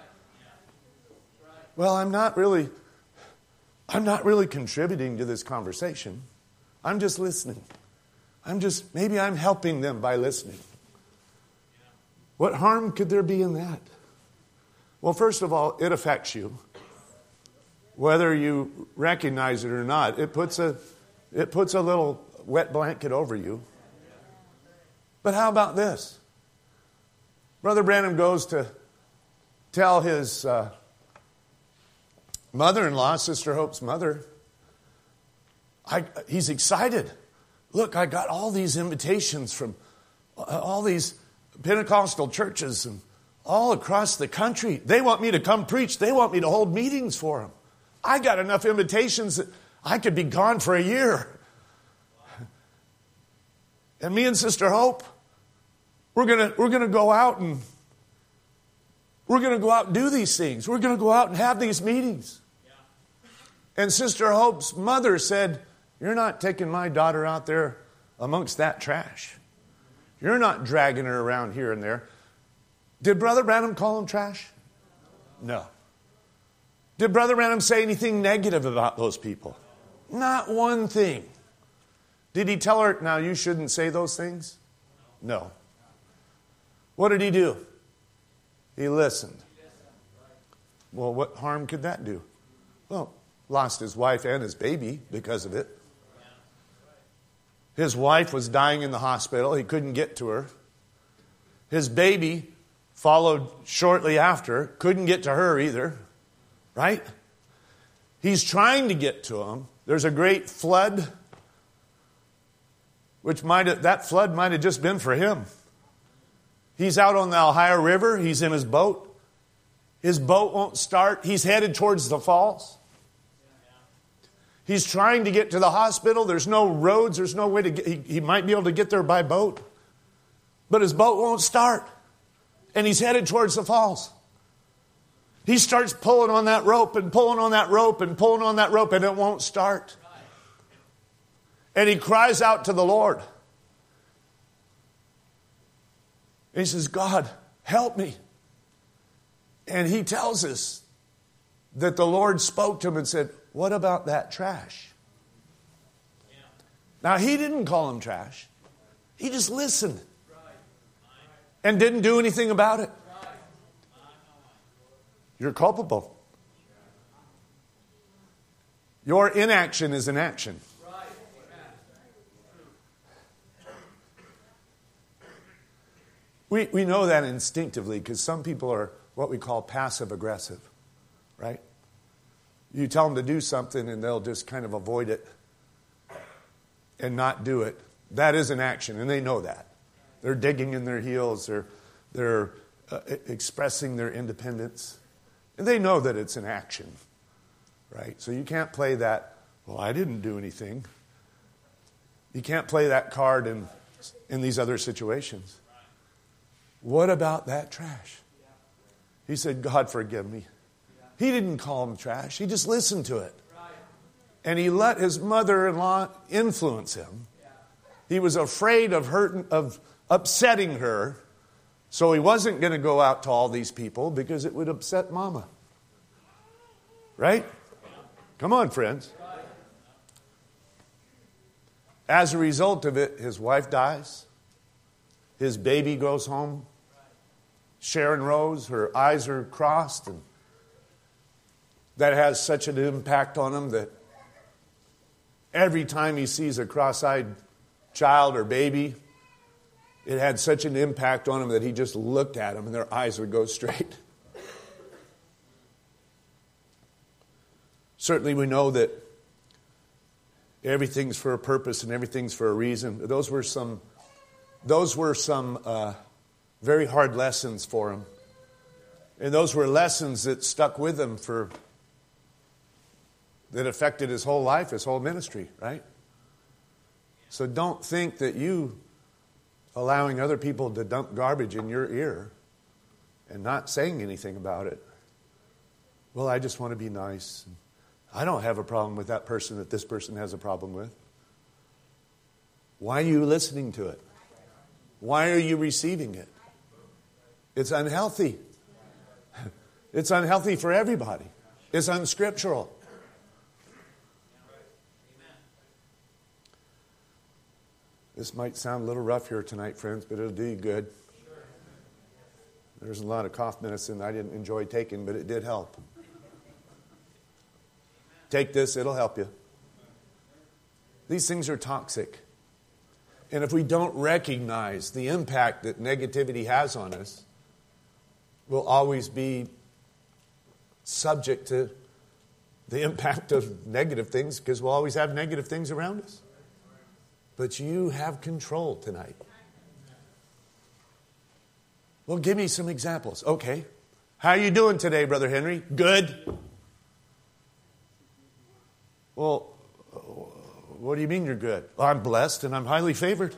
Well, I'm not really contributing to this conversation. I'm just listening. Maybe I'm helping them by listening. What harm could there be in that? Well, first of all, it affects you. Whether you recognize it or not, it puts a little wet blanket over you. But how about this? Brother Branham goes to tell his mother-in-law, Sister Hope's mother, he's excited. Look, I got all these invitations from all these Pentecostal churches and all across the country. They want me to come preach. They want me to hold meetings for them. I got enough invitations that I could be gone for a year. And me and Sister Hope, we're gonna go out and do these things. We're gonna go out and have these meetings. And Sister Hope's mother said, you're not taking my daughter out there amongst that trash. You're not dragging her around here and there. Did Brother Branham call him trash? No. Did Brother Branham say anything negative about those people? Not one thing. Did he tell her, now you shouldn't say those things? No. What did he do? He listened. Well, what harm could that do? Well, lost his wife and his baby because of it. His wife was dying in the hospital. He couldn't get to her. His baby followed shortly after. Couldn't get to her either. Right? He's trying to get to him. There's a great flood, that flood might have just been for him. He's out on the Ohio River. He's in his boat. His boat won't start. He's headed towards the falls. He's trying to get to the hospital. There's no roads. There's no way to get. He might be able to get there by boat. But his boat won't start. And he's headed towards the falls. He starts pulling on that rope and pulling on that rope and pulling on that rope, and it won't start. And he cries out to the Lord. And he says, God, help me. And he tells us that the Lord spoke to him and said, what about that trash? Now, he didn't call him trash. He just listened and didn't do anything about it. You're culpable. Your inaction is an action. We know that instinctively because some people are what we call passive aggressive, right? You tell them to do something and they'll just kind of avoid it and not do it. That is an action, and they know that. They're digging in their heels. They're expressing their independence. And they know that it's an action, right? So you can't play that, well, I didn't do anything. You can't play that card in these other situations. What about that trash? He said, God, forgive me. He didn't call him trash. He just listened to it. And he let his mother-in-law influence him. He was afraid of upsetting her. So he wasn't going to go out to all these people because it would upset Mama. Right? Come on, friends. As a result of it, his wife dies. His baby goes home. Sharon Rose, her eyes are crossed, and that has such an impact on him that every time he sees a cross-eyed child or baby, it had such an impact on him that he just looked at them and their eyes would go straight. Certainly we know that everything's for a purpose and everything's for a reason. Those were some very hard lessons for him. And those were lessons that stuck with him that affected his whole life, his whole ministry, right? So don't think that you allowing other people to dump garbage in your ear and not saying anything about it. Well, I just want to be nice. I don't have a problem with that person that this person has a problem with. Why are you listening to it? Why are you receiving it? It's unhealthy. It's unhealthy for everybody. It's unscriptural. This might sound a little rough here tonight, friends, but it'll do you good. There's a lot of cough medicine I didn't enjoy taking, but it did help. Take this, it'll help you. These things are toxic. And if we don't recognize the impact that negativity has on us, we'll always be subject to the impact of negative things because we'll always have negative things around us. But you have control tonight. Well, give me some examples. Okay. How are you doing today, Brother Henry? Good. Well, what do you mean you're good? Well, I'm blessed and I'm highly favored.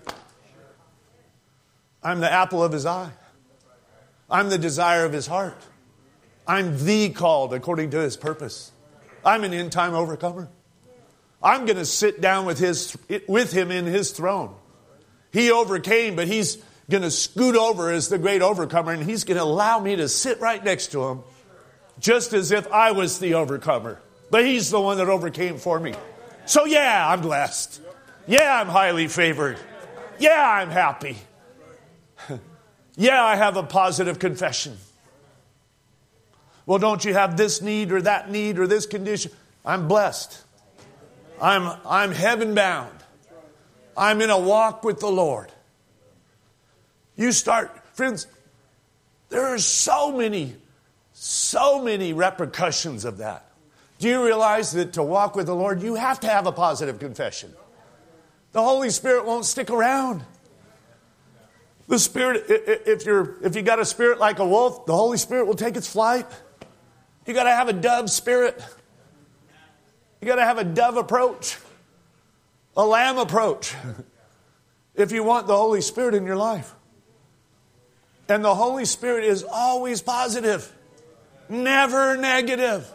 I'm the apple of his eye. I'm the desire of his heart. I'm the called according to his purpose. I'm an end-time overcomer. I'm going to sit down with him in his throne. He overcame, but he's going to scoot over as the great overcomer, and he's going to allow me to sit right next to him, just as if I was the overcomer. But he's the one that overcame for me. So yeah, I'm blessed. Yeah, I'm highly favored. Yeah, I'm happy. Yeah, I have a positive confession. Well, don't you have this need or this condition? I'm blessed. I'm heaven bound. I'm in a walk with the Lord. You start, friends, there are so many repercussions of that. Do you realize that to walk with the Lord, you have to have a positive confession? The Holy Spirit won't stick around. The Spirit, if you got a spirit like a wolf, the Holy Spirit will take its flight. You got to have a dove spirit. You got to have a dove approach, a lamb approach, if you want the Holy Spirit in your life. And the Holy Spirit is always positive, never negative.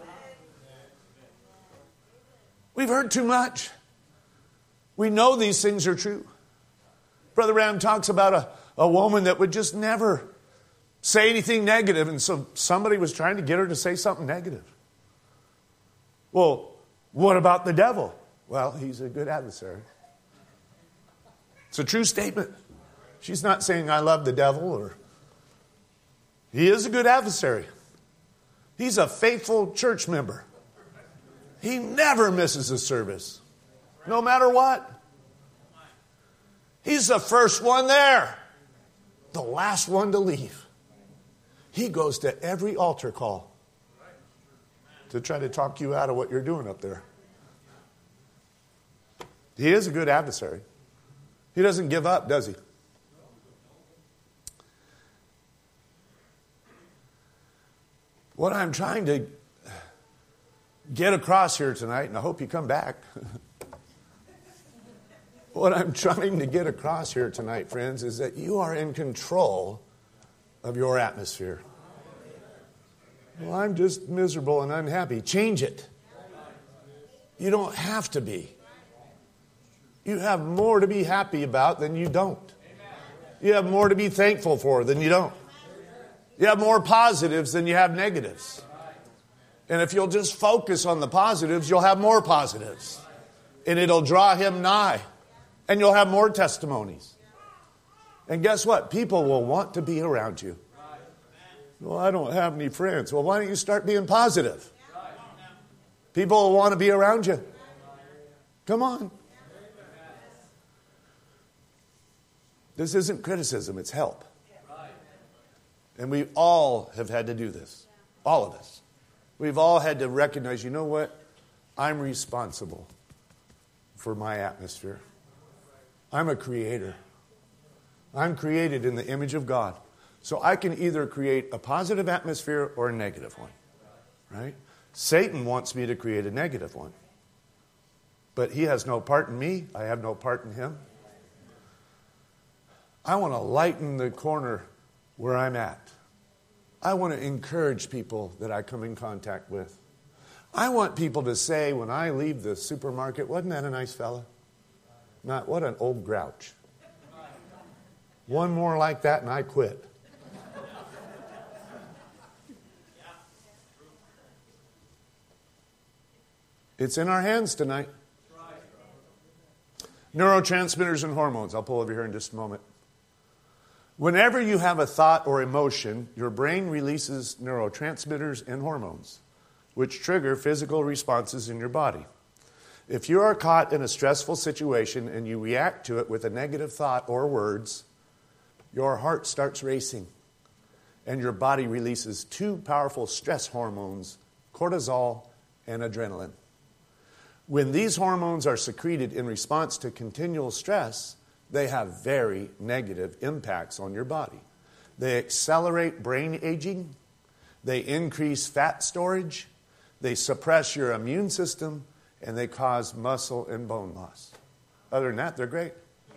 We've heard too much. We know these things are true. Brother Ram talks about a woman that would just never say anything negative, and so somebody was trying to get her to say something negative. Well, what about the devil? Well, he's a good adversary. It's a true statement. She's not saying I love the devil, or he is a good adversary. He's a faithful church member. He never misses a service, no matter what. He's the first one there, the last one to leave. He goes to every altar call to try to talk you out of what you're doing up there. He is a good adversary. He doesn't give up, does he? What I'm trying to get across here tonight, and I hope you come back. What I'm trying to get across here tonight, friends, is that you are in control of your atmosphere. Well, I'm just miserable and unhappy. Change it. You don't have to be. You have more to be happy about than you don't. You have more to be thankful for than you don't. You have more positives than you have negatives. And if you'll just focus on the positives, you'll have more positives. And it'll draw him nigh. And you'll have more testimonies. And guess what? People will want to be around you. Well, I don't have any friends. Well, why don't you start being positive? People will want to be around you. Come on. This isn't criticism, it's help. And we all have had to do this. All of us. We've all had to recognize, you know what? I'm responsible for my atmosphere. I'm a creator. I'm created in the image of God. So I can either create a positive atmosphere or a negative one. Right? Satan wants me to create a negative one. But he has no part in me. I have no part in him. I want to lighten the corner where I'm at. I want to encourage people that I come in contact with. I want people to say when I leave the supermarket, wasn't that a nice fella? Not, what an old grouch. One more like that and I quit. It's in our hands tonight. Neurotransmitters and hormones. I'll pull over here in just a moment. Whenever you have a thought or emotion, your brain releases neurotransmitters and hormones, which trigger physical responses in your body. If you are caught in a stressful situation and you react to it with a negative thought or words, your heart starts racing and your body releases two powerful stress hormones, cortisol and adrenaline. When these hormones are secreted in response to continual stress, they have very negative impacts on your body. They accelerate brain aging, they increase fat storage, they suppress your immune system, and they cause muscle and bone loss. Other than that, they're great.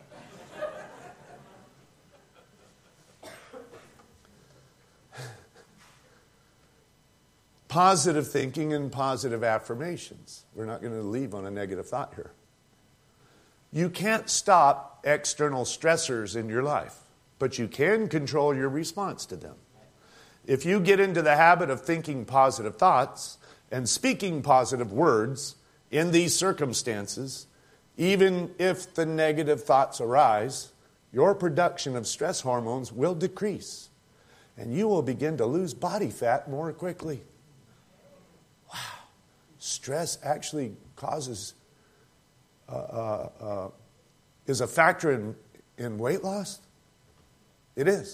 Positive thinking and positive affirmations. We're not going to leave on a negative thought here. You can't stop external stressors in your life, but you can control your response to them. If you get into the habit of thinking positive thoughts and speaking positive words in these circumstances, even if the negative thoughts arise, your production of stress hormones will decrease, and you will begin to lose body fat more quickly. Wow. Stress actually causes is a factor in weight loss? It is.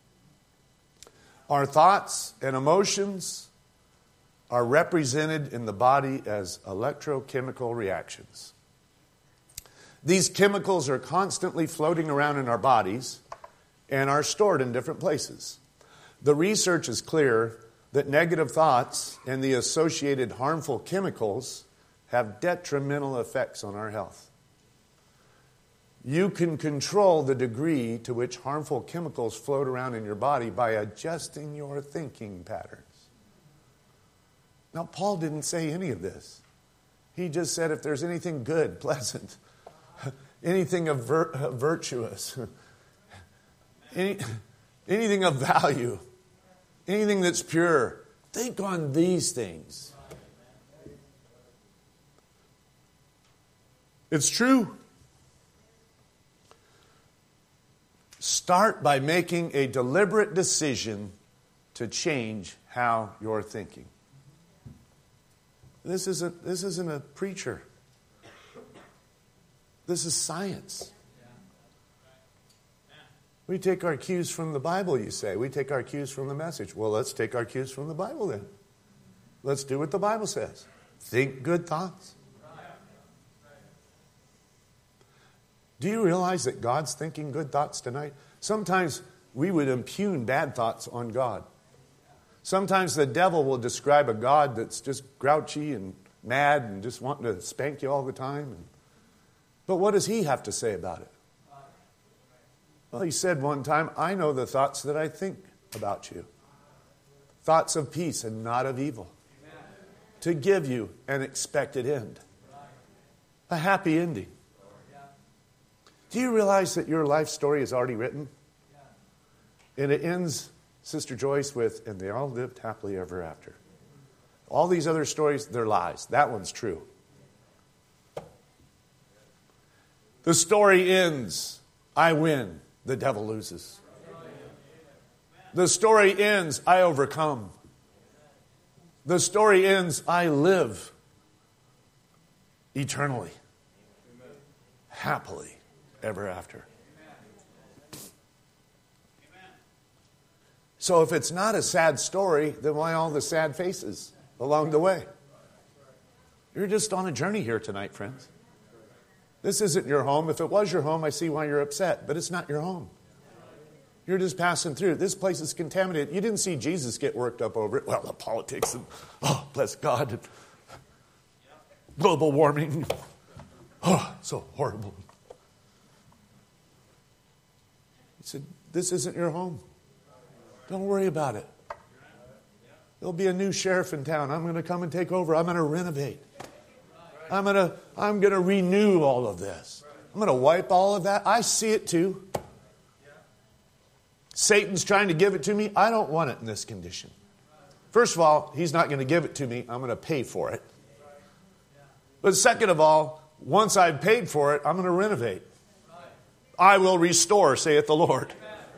Our thoughts and emotions are represented in the body as electrochemical reactions. These chemicals are constantly floating around in our bodies and are stored in different places. The research is clear that negative thoughts and the associated harmful chemicals have detrimental effects on our health. You can control the degree to which harmful chemicals float around in your body by adjusting your thinking patterns. Now, Paul didn't say any of this. He just said if there's anything good, pleasant, anything of virtuous, anything of value, anything that's pure, think on these things. It's true. Start by making a deliberate decision to change how you're thinking. This isn't a preacher. This is science. We take our cues from the Bible, you say. We take our cues from the Message. Well, let's take our cues from the Bible then. Let's do what the Bible says. Think good thoughts. Do you realize that God's thinking good thoughts tonight? Sometimes we would impugn bad thoughts on God. Sometimes the devil will describe a God that's just grouchy and mad and just wanting to spank you all the time. But what does he have to say about it? Well, he said one time, I know the thoughts that I think about you. Thoughts of peace and not of evil. To give you an expected end. A happy ending. Do you realize that your life story is already written? And it ends, Sister Joyce, with, and they all lived happily ever after. All these other stories, they're lies. That one's true. The story ends, I win, the devil loses. The story ends, I overcome. The story ends, I live eternally, happily ever after. So if it's not a sad story, then why all the sad faces along the way? You're just on a journey here tonight, friends. This isn't your home. If it was your home, I see why you're upset, but it's not your home. You're just passing through. This place is contaminated. You didn't see Jesus get worked up over it. Well, the politics and, oh, bless God, and global warming. Oh, so horrible. He said, this isn't your home. Don't worry about it. There'll be a new sheriff in town. I'm going to come and take over. I'm going to renovate. I'm going to renew all of this. I'm going to wipe all of that. I see it too. Satan's trying to give it to me. I don't want it in this condition. First of all, he's not going to give it to me. I'm going to pay for it. But second of all, once I've paid for it, I'm going to renovate. I will restore, saith the Lord.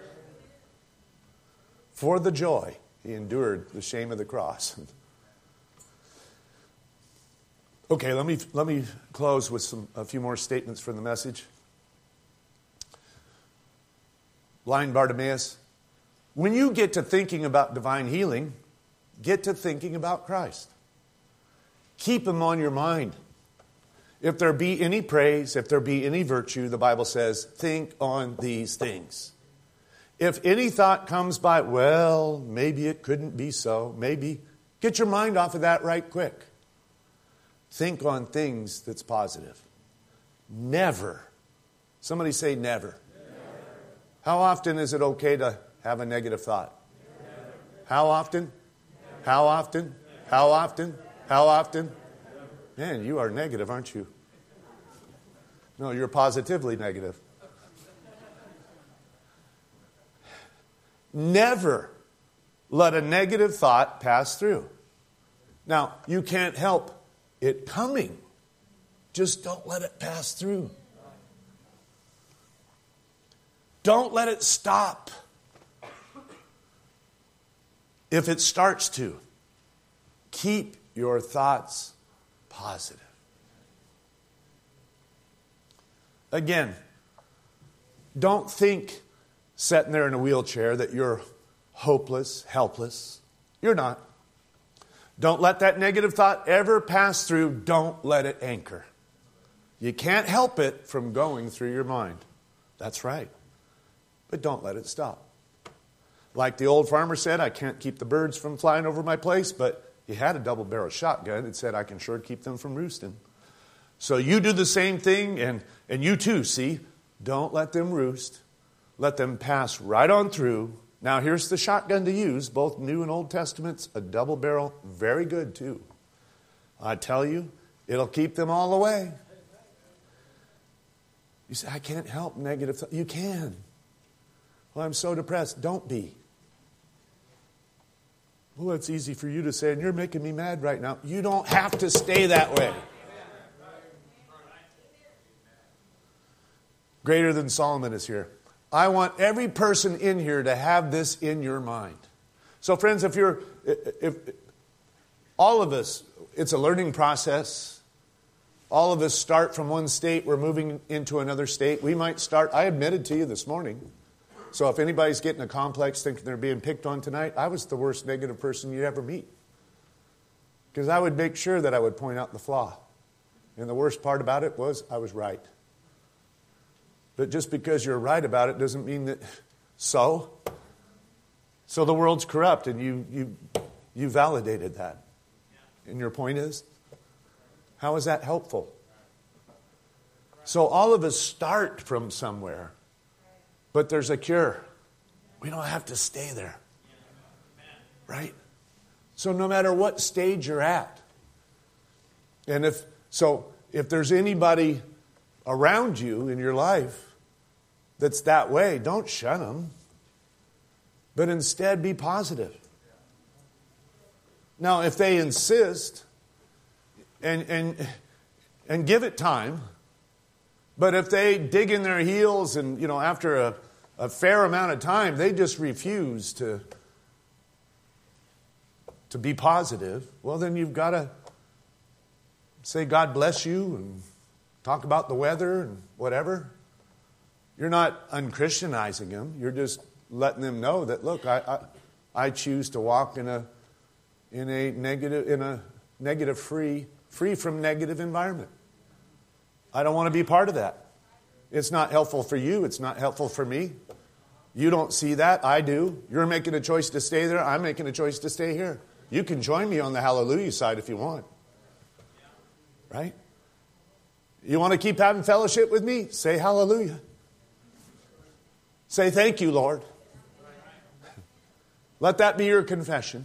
For the joy, he endured the shame of the cross. Okay, let me close with a few more statements from the message. Blind Bartimaeus, when you get to thinking about divine healing, get to thinking about Christ. Keep him on your mind. If there be any praise, if there be any virtue, the Bible says, think on these things. If any thought comes by, well, maybe it couldn't be so, maybe, get your mind off of that right quick. Think on things that's positive. Never. Somebody say never. How often is it okay to have a negative thought? How often? How often? How often? How often? Man, you are negative, aren't you? No, you're positively negative. Never let a negative thought pass through. Now, you can't help it coming. Just don't let it pass through. Don't let it stop. If it starts to, keep your thoughts positive. Again, don't think sitting there in a wheelchair that you're hopeless, helpless. You're not. Don't let that negative thought ever pass through. Don't let it anchor. You can't help it from going through your mind. That's right. But don't let it stop. Like the old farmer said, I can't keep the birds from flying over my place, but he had a double-barrel shotgun that said I can sure keep them from roosting. So you do the same thing, and you too, see, don't let them roost. Let them pass right on through. Now here's the shotgun to use, both New and Old Testaments, a double-barrel, very good too. I tell you, it'll keep them all away. You say, I can't help negative thoughts. You can. Well, I'm so depressed. Don't be. Well, it's easy for you to say, and you're making me mad right now. You don't have to stay that way. Greater than Solomon is here. I want every person in here to have this in your mind. So friends, if all of us, it's a learning process. All of us start from one state, we're moving into another state. We might start, I admitted to you this morning. So if anybody's getting a complex thinking they're being picked on tonight, I was the worst negative person you'd ever meet. Because I would make sure that I would point out the flaw. And the worst part about it was I was right. But just because you're right about it doesn't mean that so. So the world's corrupt, and you validated that. And your point is, how is that helpful? So all of us start from somewhere, but there's a cure. We don't have to stay there. Right? So no matter what stage you're at, and if there's anybody around you in your life that's that way, don't shun them, but instead be positive. Now, if they insist, and give it time, but if they dig in their heels and, after a fair amount of time, they just refuse to be positive, well, then you've got to say, God bless you, and talk about the weather and whatever. You're not unchristianizing them. You're just letting them know that, look, I choose to walk in a negative free from negative environment. I don't want to be part of that. It's not helpful for you. It's not helpful for me. You don't see that. I do. You're making a choice to stay there. I'm making a choice to stay here. You can join me on the hallelujah side if you want. Right? You want to keep having fellowship with me? Say hallelujah. Say thank you, Lord. Let that be your confession.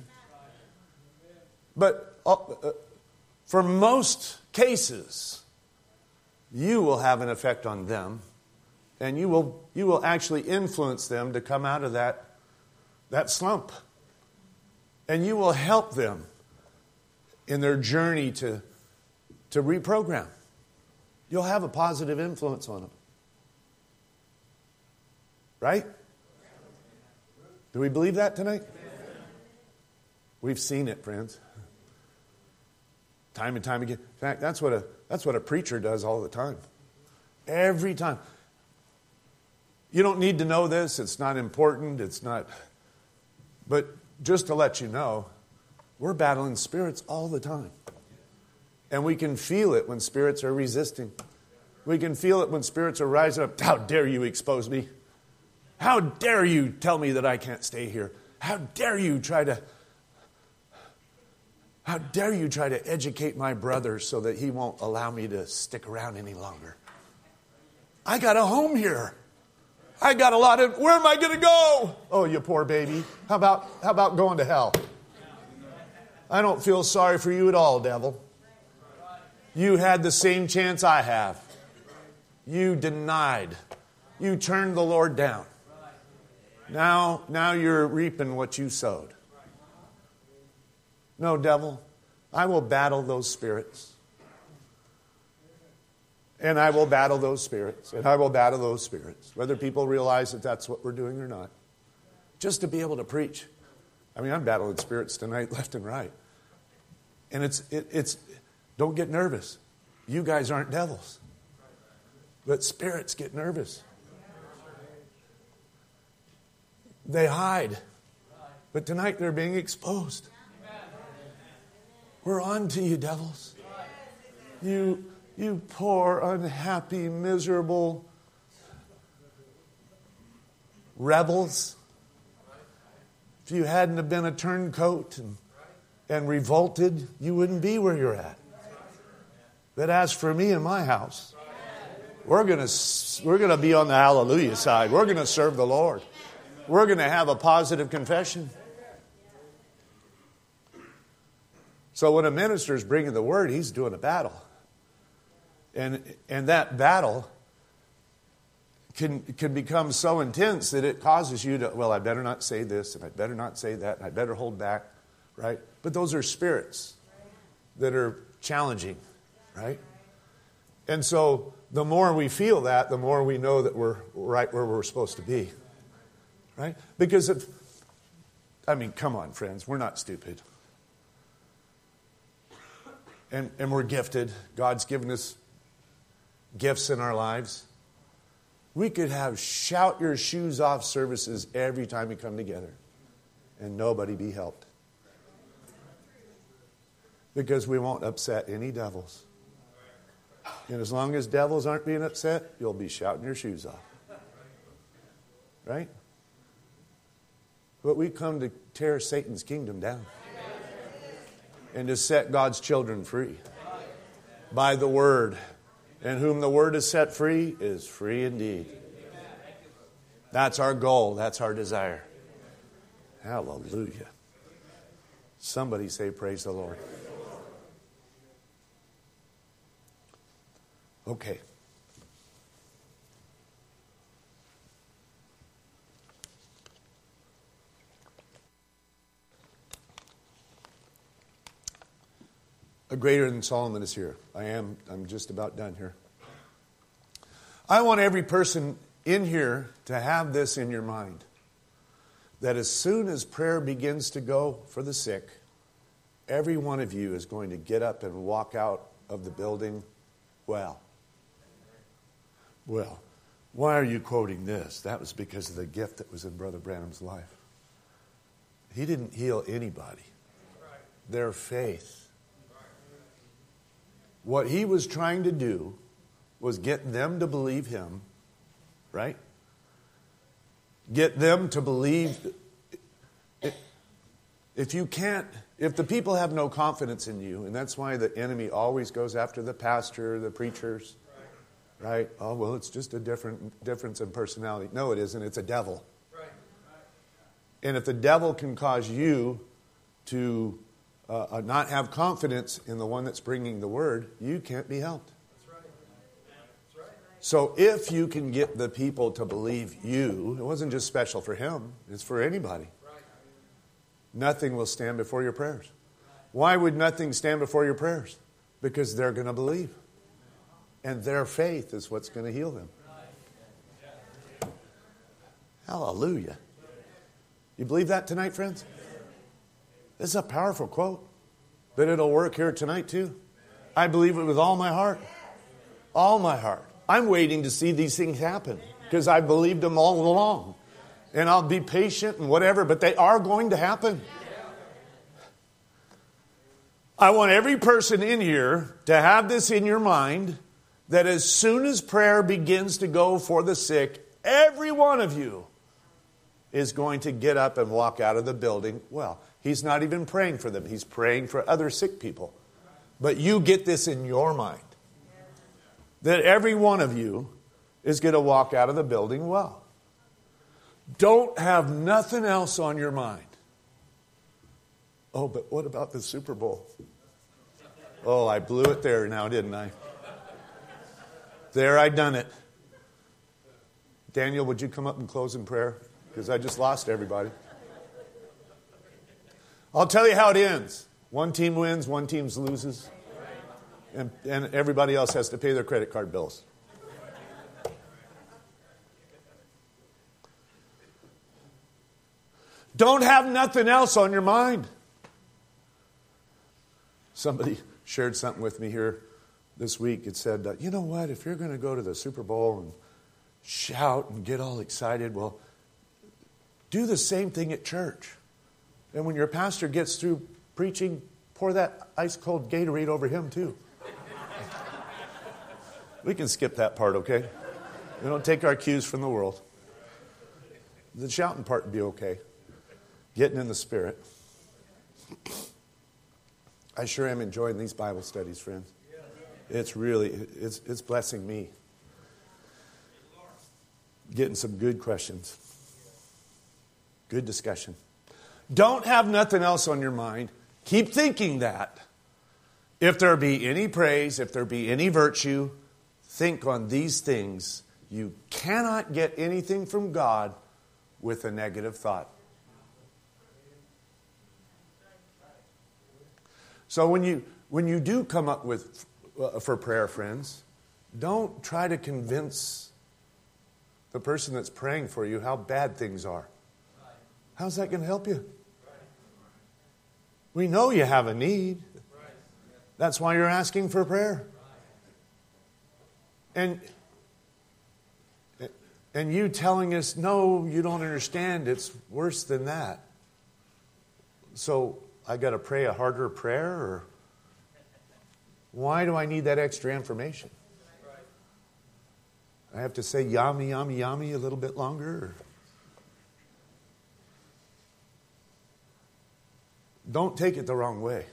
But for most cases, you will have an effect on them. And you will actually influence them to come out of that slump. And you will help them in their journey to reprogram. You'll have a positive influence on them. Right? Do we believe that tonight? We've seen it, friends. Time and time again. In fact, that's what a preacher does all the time. Every time. You don't need to know this. It's not important. It's not. But just to let you know, we're battling spirits all the time. And we can feel it when spirits are resisting. We can feel it when spirits are rising up. How dare you expose me? How dare you tell me that I can't stay here? How dare you try to educate my brother so that he won't allow me to stick around any longer? I got a home here. I got a lot of, where am I going to go? Oh, you poor baby. How about going to hell? I don't feel sorry for you at all, devil. You had the same chance I have. You denied. You turned the Lord down. Now you're reaping what you sowed. No, devil, I will battle those spirits. And I will battle those spirits. And I will battle those spirits. Whether people realize that that's what we're doing or not. Just to be able to preach. I mean, I'm battling spirits tonight left and right. And it's don't get nervous. You guys aren't devils. But spirits get nervous. They hide. But tonight they're being exposed. We're on to you, devils. You poor, unhappy, miserable rebels. If you hadn't have been a turncoat and revolted, you wouldn't be where you're at. But as for me and my house, we're going to be on the hallelujah side. We're going to serve the Lord. We're going to have a positive confession. So when a minister is bringing the word, he's doing a battle. And that battle can become so intense that it causes you to, well, I better not say this, and I better not say that, and I better hold back, right? But those are spirits that are challenging, right? And so the more we feel that, the more we know that we're right where we're supposed to be, right? Because come on, friends, we're not stupid. And we're gifted. God's given us gifts in our lives. We could have shout your shoes off services every time we come together and nobody be helped. Because we won't upset any devils. And as long as devils aren't being upset, you'll be shouting your shoes off. Right? But we come to tear Satan's kingdom down. And to set God's children free. By the word. And whom the word is set free is free indeed. That's our goal. That's our desire. Hallelujah. Somebody say praise the Lord. Okay. A greater than Solomon is here. I'm just about done here. I want every person in here to have this in your mind. That as soon as prayer begins to go for the sick, every one of you is going to get up and walk out of the building well. Well, why are you quoting this? That was because of the gift that was in Brother Branham's life. He didn't heal anybody. Their faith. What he was trying to do was get them to believe him, right? Get them to believe. If the people have no confidence in you, and that's why the enemy always goes after the pastor, the preachers, right? Oh, well, it's just a difference in personality. No, it isn't. It's a devil. And if the devil can cause you to not have confidence in the one that's bringing the word, you can't be helped. So if you can get the people to believe you, it wasn't just special for him, it's for anybody. Nothing will stand before your prayers. Why would nothing stand before your prayers? Because they're going to believe. And their faith is what's going to heal them. Hallelujah. You believe that tonight, friends? This is a powerful quote. But it'll work here tonight too. I believe it with all my heart. All my heart. I'm waiting to see these things happen because I believed them all along. And I'll be patient and whatever, but they are going to happen. I want every person in here to have this in your mind, that as soon as prayer begins to go for the sick, every one of you is going to get up and walk out of the building. Well, he's not even praying for them. He's praying for other sick people. But you get this in your mind, that every one of you is going to walk out of the building well. Don't have nothing else on your mind. Oh, but what about the Super Bowl? Oh, I blew it there now, didn't I? There, I done it. Daniel, would you come up and close in prayer? Because I just lost everybody. I'll tell you how it ends. One team wins, one team loses. And everybody else has to pay their credit card bills. Don't have nothing else on your mind. Somebody shared something with me here this week. It said, you know what, if you're going to go to the Super Bowl and shout and get all excited, well, do the same thing at church. And when your pastor gets through preaching, pour that ice cold Gatorade over him too. We can skip that part, okay? We don't take our cues from the world. The shouting part would be okay. Getting in the Spirit. I sure am enjoying these Bible studies, friends. It's really, it's blessing me. Getting some good questions. Good discussion. Don't have nothing else on your mind. Keep thinking that. If there be any praise, if there be any virtue, think on these things. You cannot get anything from God with a negative thought. So when you do come up with for prayer, friends, don't try to convince the person that's praying for you how bad things are. How's that going to help you? We know you have a need. That's why you're asking for prayer. And you telling us, no, you don't understand, it's worse than that. So I got to pray a harder prayer? Or why do I need that extra information? I have to say yummy, yummy, yummy a little bit longer? Or don't take it the wrong way.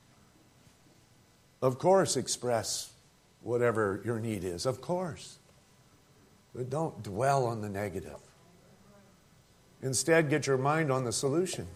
Of course, express whatever your need is. Of course. But don't dwell on the negative. Instead, get your mind on the solution.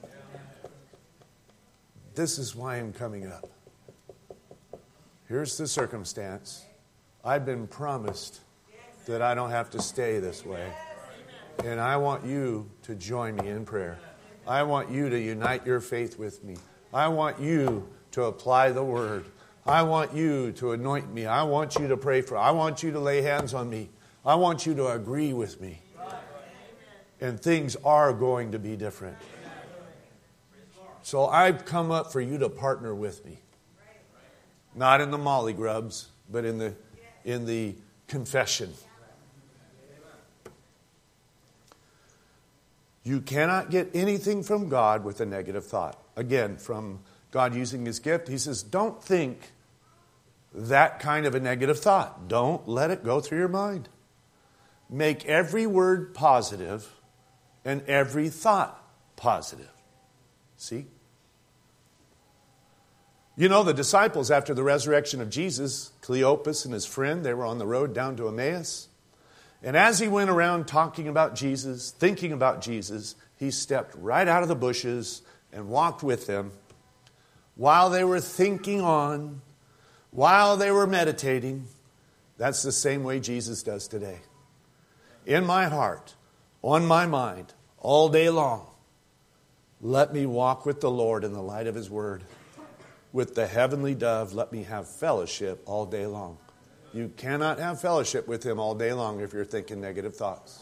This is why I'm coming up. Here's the circumstance. I've been promised that I don't have to stay this way. And I want you to join me in prayer. I want you to unite your faith with me. I want you to apply the word. I want you to anoint me. I want you to pray for. I want you to lay hands on me. I want you to agree with me. And things are going to be different. So I've come up for you to partner with me. Not in the molly grubs, but in the confession. You cannot get anything from God with a negative thought. Again, from God using His gift, He says, don't think that kind of a negative thought. Don't let it go through your mind. Make every word positive and every thought positive. See? You know, the disciples, after the resurrection of Jesus, Cleopas and his friend, they were on the road down to Emmaus. And as he went around talking about Jesus, thinking about Jesus, he stepped right out of the bushes and walked with them while they were thinking on, while they were meditating. That's the same way Jesus does today. In my heart, on my mind, all day long, let me walk with the Lord in the light of His Word. With the heavenly dove, let me have fellowship all day long. You cannot have fellowship with Him all day long if you're thinking negative thoughts.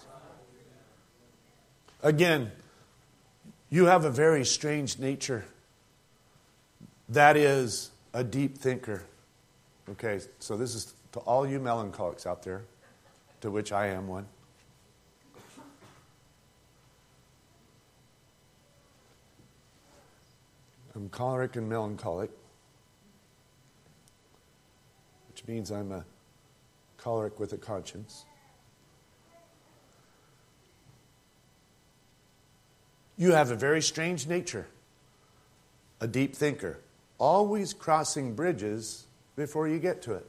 Again, you have a very strange nature. That is a deep thinker. Okay, so this is to all you melancholics out there, to which I am one. I'm choleric and melancholic, which means I'm a choleric with a conscience. You have a very strange nature, a deep thinker, always crossing bridges before you get to it.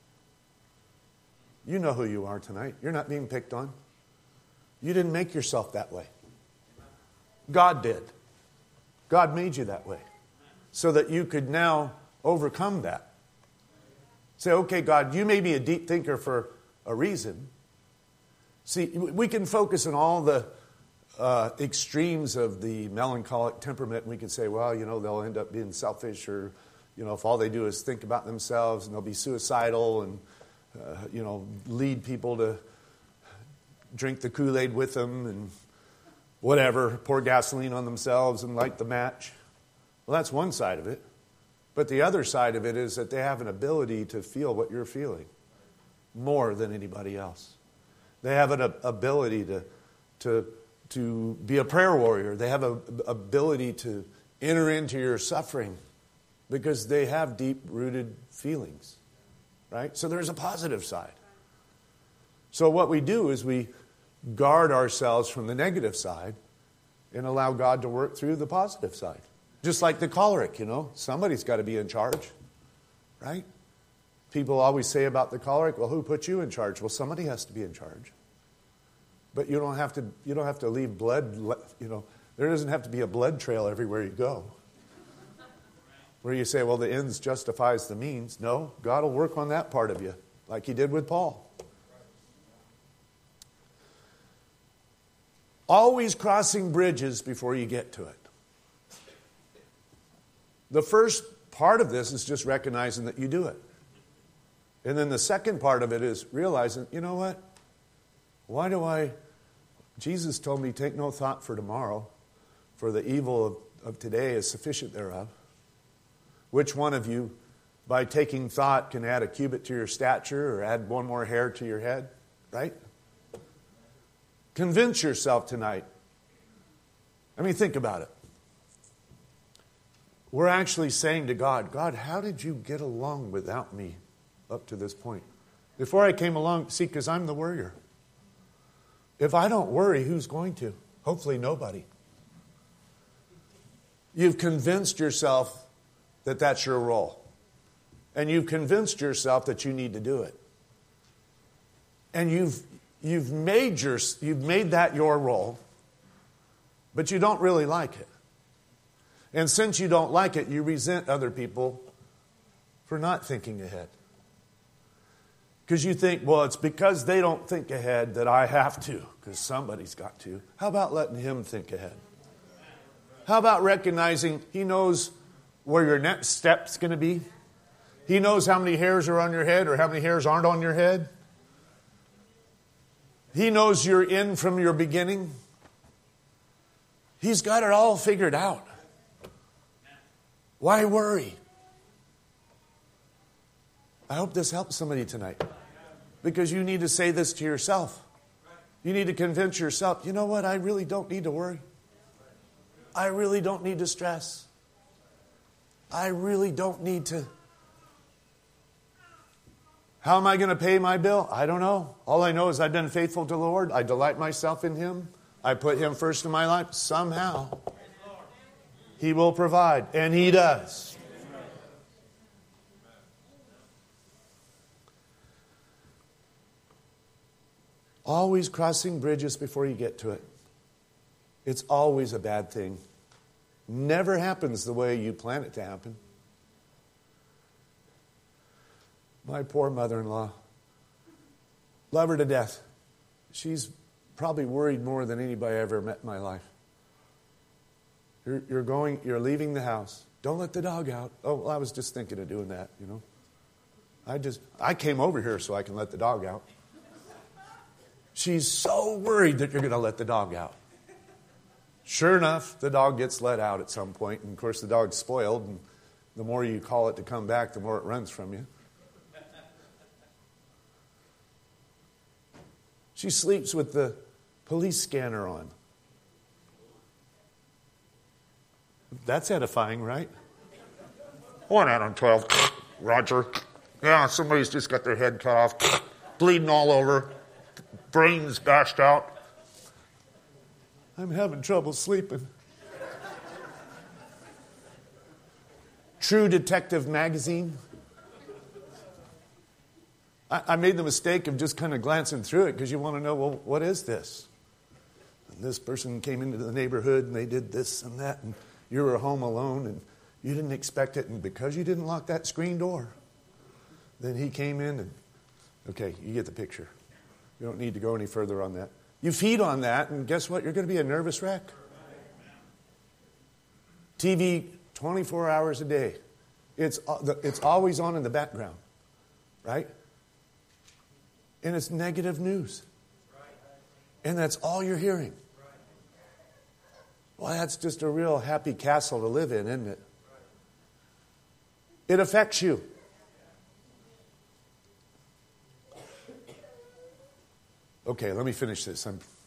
You know who you are tonight. You're not being picked on. You didn't make yourself that way. God did. God made you that way so that you could now overcome that. Say, okay, God, you may be a deep thinker for a reason. See, we can focus on all the extremes of the melancholic temperament, and we can say, well, you know, they'll end up being selfish, or, you know, if all they do is think about themselves, and they'll be suicidal and, you know, lead people to drink the Kool-Aid with them and whatever, pour gasoline on themselves and light the match. Well, that's one side of it. But the other side of it is that they have an ability to feel what you're feeling more than anybody else. They have an ability to be a prayer warrior. They have an ability to enter into your suffering because they have deep-rooted feelings, right? So there's a positive side. So what we do is we guard ourselves from the negative side and allow God to work through the positive side. Just like the choleric, you know, somebody's got to be in charge, right? People always say about the choleric, well, who put you in charge? Well, somebody has to be in charge. But you don't have to leave blood, you know, there doesn't have to be a blood trail everywhere you go. Where you say, well, the ends justifies the means. No, God will work on that part of you, like He did with Paul. Always crossing bridges before you get to it. The first part of this is just recognizing that you do it. And then the second part of it is realizing, you know what? Jesus told me, take no thought for tomorrow, for the evil of today is sufficient thereof. Which one of you, by taking thought, can add a cubit to your stature or add one more hair to your head? Right? Convince yourself tonight. I mean, think about it. We're actually saying to God, God, how did you get along without me up to this point? Before I came along, see, because I'm the worrier. If I don't worry, who's going to? Hopefully nobody. You've convinced yourself that that's your role. And you've convinced yourself that you need to do it. And you've made that your role, but you don't really like it. And since you don't like it, you resent other people for not thinking ahead. Because you think, well, it's because they don't think ahead that I have to, because somebody's got to. How about letting Him think ahead? How about recognizing He knows where your next step's going to be? He knows how many hairs are on your head or how many hairs aren't on your head. He knows your end from your beginning. He's got it all figured out. Why worry? I hope this helps somebody tonight. Because you need to say this to yourself. You need to convince yourself, you know what, I really don't need to worry. I really don't need to stress. I really don't need to. How am I going to pay my bill? I don't know. All I know is I've been faithful to the Lord. I delight myself in Him. I put Him first in my life, somehow He will provide. And He does. Always crossing bridges before you get to it. It's always a bad thing. Never happens the way you plan it to happen. My poor mother-in-law, love her to death. She's probably worried more than anybody I ever met in my life. You're leaving the house. Don't let the dog out. Oh, well, I was just thinking of doing that, you know. I came over here so I can let the dog out. She's so worried that you're going to let the dog out. Sure enough, the dog gets let out at some point. And of course, the dog's spoiled. And the more you call it to come back, the more it runs from you. She sleeps with the police scanner on. That's edifying, right? 1 out of 12. Roger. Yeah, somebody's just got their head cut off. Bleeding all over. Brains bashed out. I'm having trouble sleeping. True Detective magazine. I made the mistake of just kind of glancing through it because you want to know, well, what is this? And this person came into the neighborhood and they did this and that, and you were home alone and you didn't expect it, and because you didn't lock that screen door, then he came in and, okay, you get the picture. You don't need to go any further on that. You feed on that, and guess what? You're going to be a nervous wreck. TV 24 hours a day. It's always on in the background, right? And it's negative news. And that's all you're hearing. Well, that's just a real happy castle to live in, isn't it? It affects you. Okay, let me finish this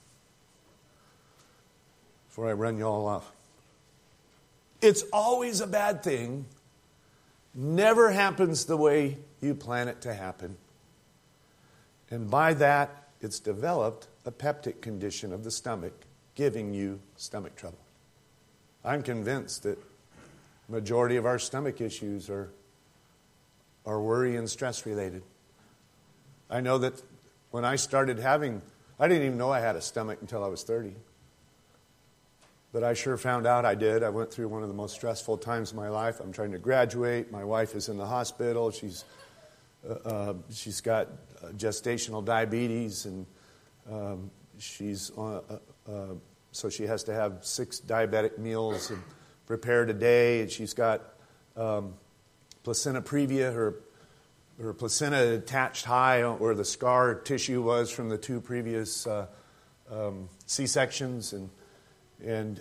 before I run you all off. It's always a bad thing. Never happens the way you plan it to happen. And by that, it's developed a peptic condition of the stomach, giving you stomach trouble. I'm convinced that the majority of our stomach issues are worry and stress related. I know that when I started I didn't even know I had a stomach until I was 30. But I sure found out I did. I went through one of the most stressful times of my life. I'm trying to graduate. My wife is in the hospital. She's got gestational diabetes, and she's on, so she has to have 6 diabetic meals and prepared a day. And she's got placenta previa, her placenta attached high where the scar tissue was from the 2 previous C-sections, and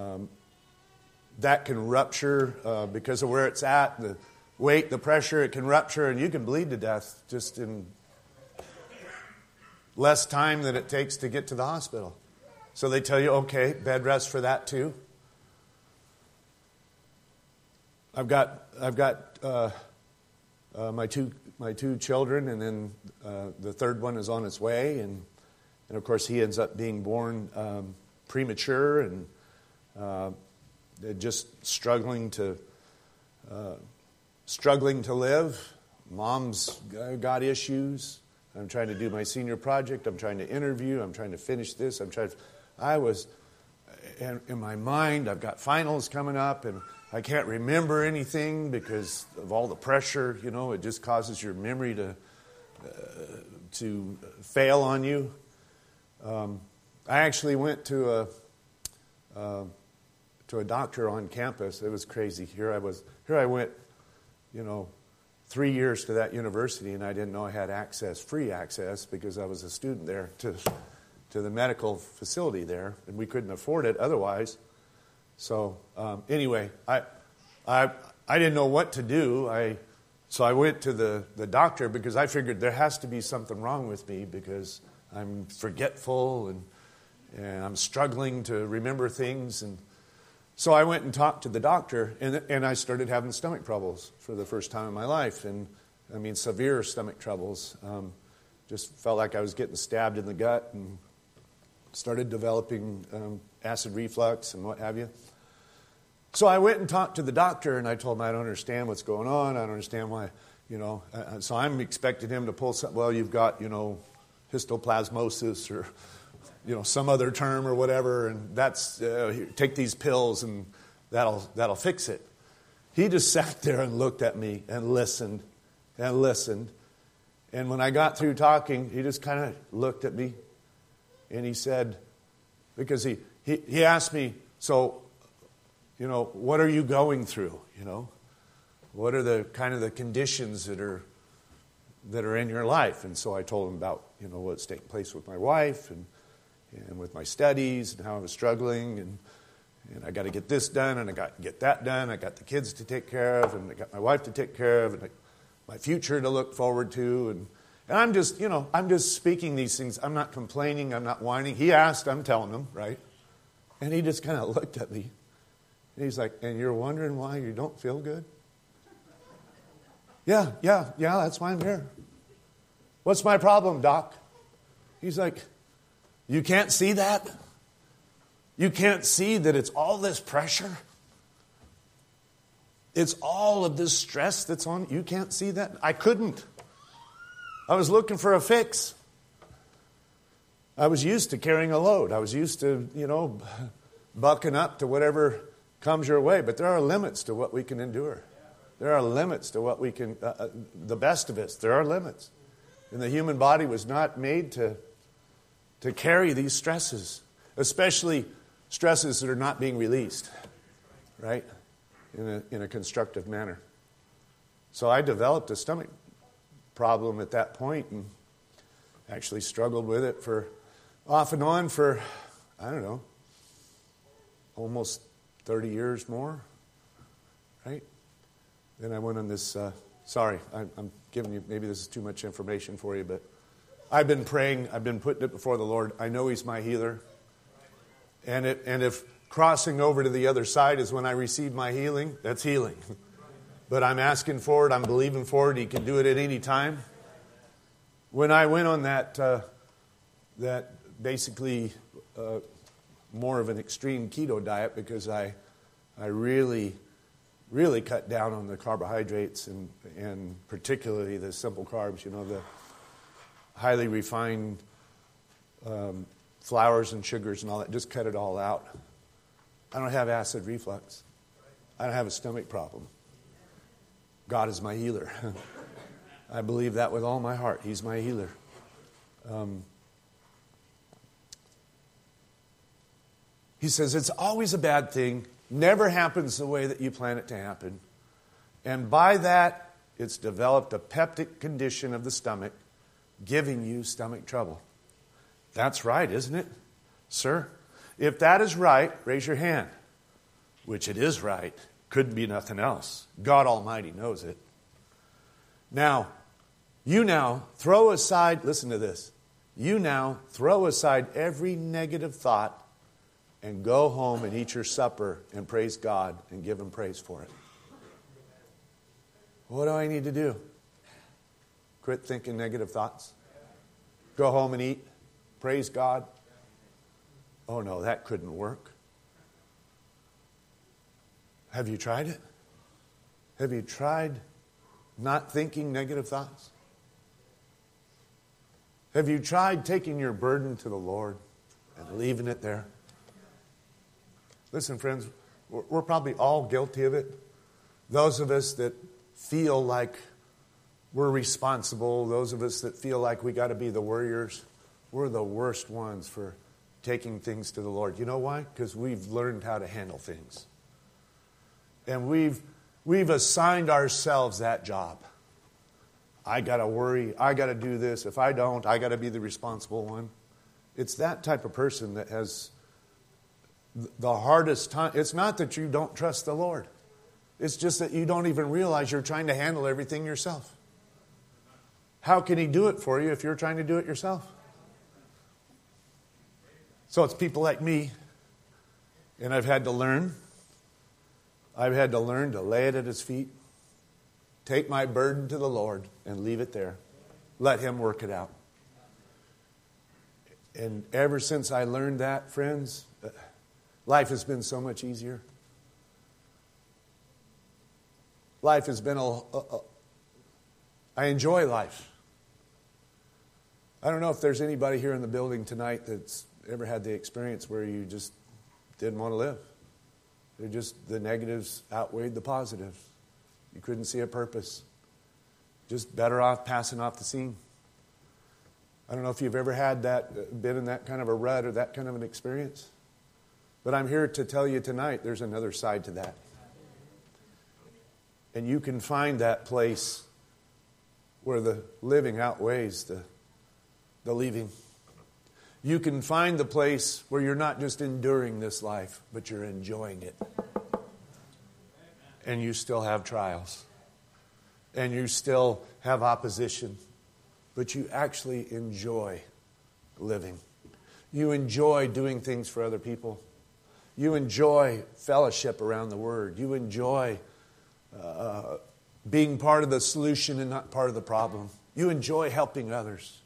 that can rupture because of where it's at, the weight, the pressure. It can rupture, and you can bleed to death just in less time than it takes to get to the hospital. So they tell you, okay, bed rest for that too. I've got my two children, and then the third one is on its way, and of course he ends up being born premature and just struggling to live. Mom's got issues. I'm trying to do my senior project. I'm trying to interview. I'm trying to finish this. In my mind, I've got finals coming up, and I can't remember anything because of all the pressure. You know, it just causes your memory to fail on you. I actually went to a doctor on campus. It was crazy. Here I went, 3 years to that university, and I didn't know I had free access, because I was a student there to the medical facility there, and we couldn't afford it otherwise. So anyway, I didn't know what to do. So I went to the doctor because I figured there has to be something wrong with me because I'm forgetful and I'm struggling to remember things. And so I went and talked to the doctor, and I started having stomach troubles for the first time in my life. And I mean, severe stomach troubles. Just felt like I was getting stabbed in the gut. And started developing acid reflux and what have you. So I went and talked to the doctor, and I told him I don't understand what's going on. I don't understand why, so I'm expecting him to pull something. Well, you've got, histoplasmosis or, some other term or whatever, and that's, take these pills and that'll fix it. He just sat there and looked at me and listened and listened. And when I got through talking, he just kind of looked at me and he said, because he asked me, so, what are you going through? What are the kind of the conditions that are in your life? And so I told him about, what's taking place with my wife and with my studies and how I was struggling and I got to get this done and I got to get that done. I got the kids to take care of and I got my wife to take care of and my future to look forward to. And I'm just, I'm just speaking these things. I'm not complaining. I'm not whining. He asked, I'm telling him, right? And he just kind of looked at me. And he's like, and you're wondering why you don't feel good? Yeah, that's why I'm here. What's my problem, Doc? He's like, you can't see that? You can't see that it's all this pressure? It's all of this stress that's on you? You can't see that? I couldn't. I was looking for a fix. I was used to carrying a load. I was used to, bucking up to whatever comes your way. But there are limits to what we can endure. There are limits to what we can, the best of us, there are limits. And the human body was not made to carry these stresses, especially stresses that are not being released, right, in a constructive manner. So I developed a stomach problem at that point and actually struggled with it for off and on for, I don't know, almost 30 years more, right? Then I went on this, I'm giving you, maybe this is too much information for you, but I've been praying, I've been putting it before the Lord. I know He's my healer. And if crossing over to the other side is when I receive my healing, that's healing. But I'm asking for it, I'm believing for it, He can do it at any time. When I went on that basically more of an extreme keto diet because I really cut down on the carbohydrates and particularly the simple carbs, the highly refined flours and sugars and all that. Just cut it all out. I don't have acid reflux. I don't have a stomach problem. God is my healer. I believe that with all my heart. He's my healer. He says it's always a bad thing. Never happens the way that you plan it to happen. And by that, it's developed a peptic condition of the stomach, giving you stomach trouble. That's right, isn't it, sir? If that is right, raise your hand. Which it is right. Couldn't be nothing else. God Almighty knows it. Now, you now throw aside, listen to this. You now throw aside every negative thought and go home and eat your supper and praise God and give Him praise for it. What do I need to do? Quit thinking negative thoughts? Go home and eat? Praise God? Oh no, that couldn't work. Have you tried it? Have you tried not thinking negative thoughts? Have you tried taking your burden to the Lord and leaving it there? Listen, friends, we're probably all guilty of it. Those of us that feel like we're responsible, those of us that feel like we got to be the warriors, we're the worst ones for taking things to the Lord. You know why? Because we've learned how to handle things. And we've assigned ourselves that job. I got to worry. I got to do this. If I don't, I got to be the responsible one. It's that type of person that has the hardest time. It's not that you don't trust the Lord. It's just that you don't even realize you're trying to handle everything yourself. How can He do it for you if you're trying to do it yourself? So it's people like me, and I've had to learn. I've had to learn to lay it at His feet, take my burden to the Lord, and leave it there. Let Him work it out. And ever since I learned that, friends, life has been so much easier. Life has been I enjoy life. I don't know if there's anybody here in the building tonight that's ever had the experience where you just didn't want to live. The negatives outweighed the positives. You couldn't see a purpose. Just better off passing off the scene. I don't know if you've ever had that, been in that kind of a rut or that kind of an experience. But I'm here to tell you tonight there's another side to that. And you can find that place where the living outweighs the leaving. You can find the place where you're not just enduring this life, but you're enjoying it. And you still have trials. And you still have opposition. But you actually enjoy living. You enjoy doing things for other people. You enjoy fellowship around the Word. You enjoy being part of the solution and not part of the problem. You enjoy helping others.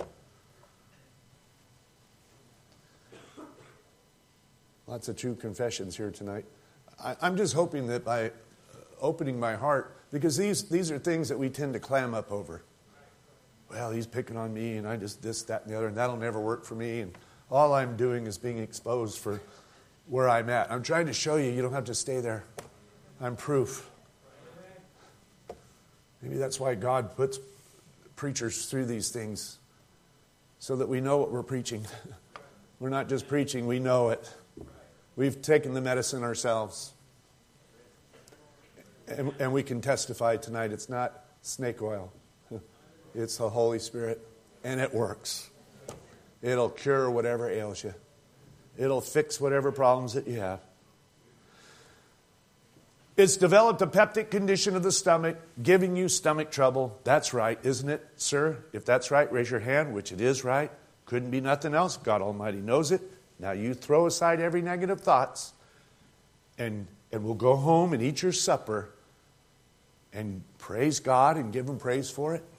Lots of true confessions here tonight. I'm just hoping that by opening my heart, because these are things that we tend to clam up over. Well, he's picking on me, and I just this, that, and the other, and that'll never work for me. And all I'm doing is being exposed for where I'm at. I'm trying to show you, you don't have to stay there. I'm proof. Maybe that's why God puts preachers through these things, so that we know what we're preaching. We're not just preaching, we know it. We've taken the medicine ourselves. And we can testify tonight it's not snake oil. It's the Holy Spirit. And it works. It'll cure whatever ails you. It'll fix whatever problems that you have. It's developed a peptic condition of the stomach, giving you stomach trouble. That's right, isn't it, sir? If that's right, raise your hand, which it is right. Couldn't be nothing else. God Almighty knows it. Now you throw aside every negative thoughts, and we'll go home and eat your supper and praise God and give Him praise for it.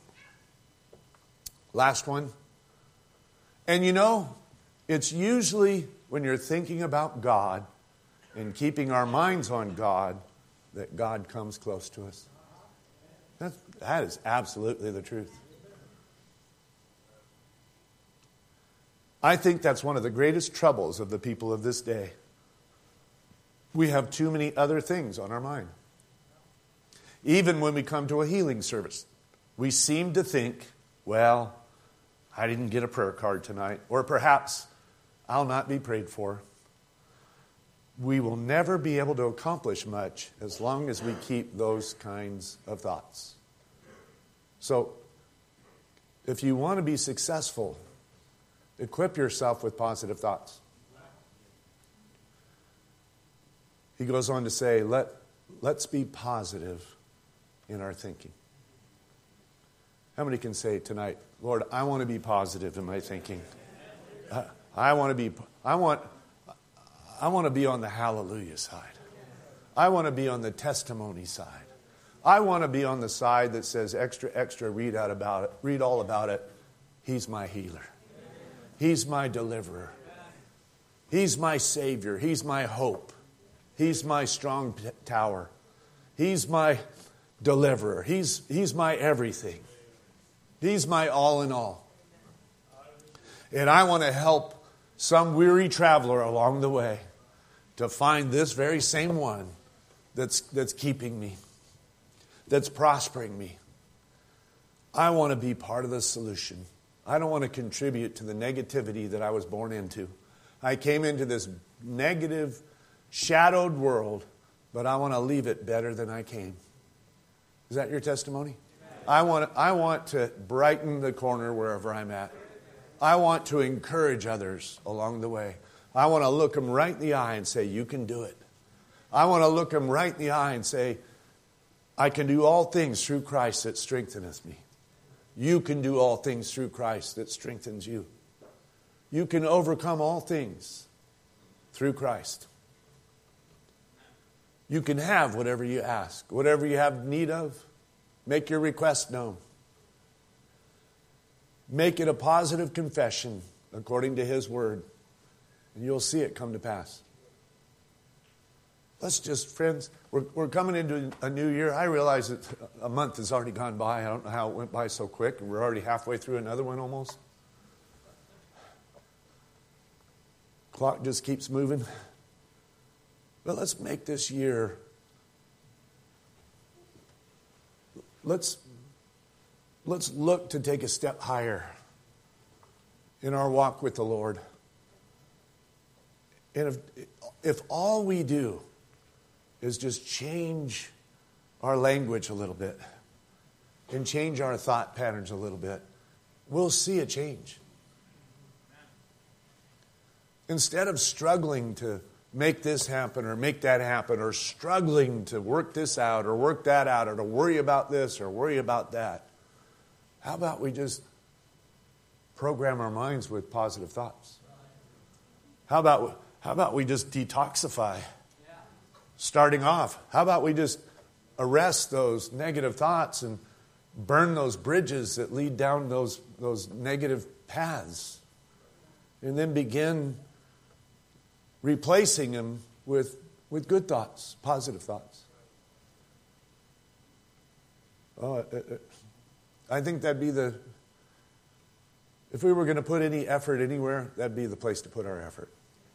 Last one. And you know, it's usually when you're thinking about God and keeping our minds on God that God comes close to us. That is absolutely the truth. I think that's one of the greatest troubles of the people of this day. We have too many other things on our mind. Even when we come to a healing service, we seem to think, well, I didn't get a prayer card tonight, or perhaps I'll not be prayed for. We will never be able to accomplish much as long as we keep those kinds of thoughts. So, if you want to be successful, equip yourself with positive thoughts. He goes on to say, let's be positive in our thinking. How many can say tonight, Lord, I want to be positive in my thinking. I want to be on the hallelujah side. I want to be on the testimony side. I want to be on the side that says extra, extra, read all about it. He's my healer. He's my deliverer. He's my Savior. He's my hope. He's my strong tower. He's my deliverer. He's my everything. He's my all in all. And I want to help some weary traveler along the way to find this very same one that's keeping me, that's prospering me. I want to be part of the solution. I don't want to contribute to the negativity that I was born into. I came into this negative, shadowed world, but I want to leave it better than I came. Is that your testimony? I want to brighten the corner wherever I'm at. I want to encourage others along the way. I want to look them right in the eye and say, you can do it. I want to look them right in the eye and say, I can do all things through Christ that strengtheneth me. You can do all things through Christ that strengthens you. You can overcome all things through Christ. You can have whatever you ask, whatever you have need of. Make your request known. Make it a positive confession according to His word. And you'll see it come to pass. Let's just, friends, we're coming into a new year. I realize that a month has already gone by. I don't know how it went by so quick. And we're already halfway through another one almost. Clock just keeps moving. But let's make this year, let's look to take a step higher in our walk with the Lord. And if all we do is just change our language a little bit and change our thought patterns a little bit, we'll see a change. Instead of struggling to make this happen or make that happen, or struggling to work this out or work that out, or to worry about this or worry about that, how about we just program our minds with positive thoughts? How about we just detoxify? Starting off, how about we just arrest those negative thoughts and burn those bridges that lead down those negative paths, and then begin replacing them with good thoughts, positive thoughts. I think that'd be if we were going to put any effort anywhere, that'd be the place to put our effort.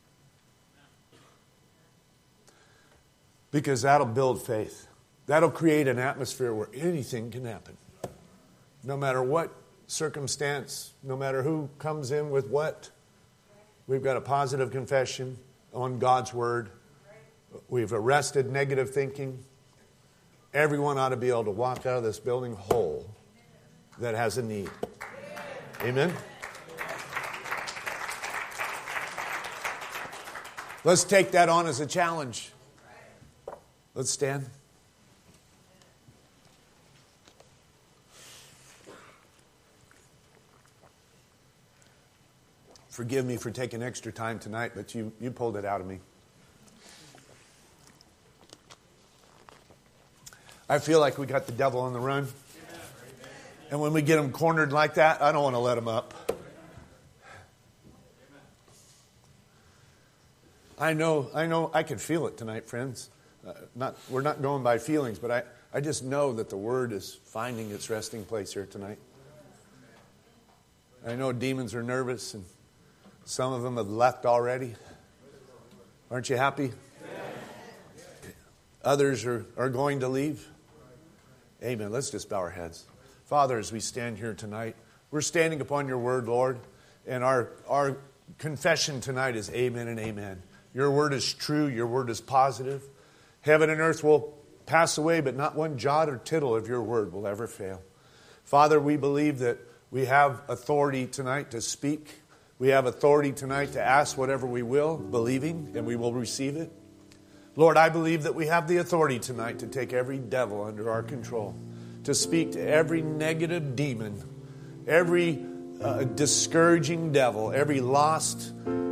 Because that'll build faith. That'll create an atmosphere where anything can happen. No matter what circumstance, no matter who comes in with what, we've got a positive confession on God's word. We've arrested negative thinking. Everyone ought to be able to walk out of this building whole that has a need. Amen? Let's take that on as a challenge. Let's stand. Forgive me for taking extra time tonight, but you pulled it out of me. I feel like we got the devil on the run. And when we get him cornered like that, I don't want to let him up. I know, I can feel it tonight, friends. We're not going by feelings, but I just know that the Word is finding its resting place here tonight. I know demons are nervous, and some of them have left already. Aren't you happy? Others are going to leave. Amen. Let's just bow our heads. Father, as we stand here tonight, we're standing upon your word, Lord, and our confession tonight is amen and amen. Your word is true. Your word is positive. Heaven and earth will pass away, but not one jot or tittle of your word will ever fail. Father, we believe that we have authority tonight to speak. We have authority tonight to ask whatever we will, believing, and we will receive it. Lord, I believe that we have the authority tonight to take every devil under our control, to speak to every negative demon, every discouraging devil, every lost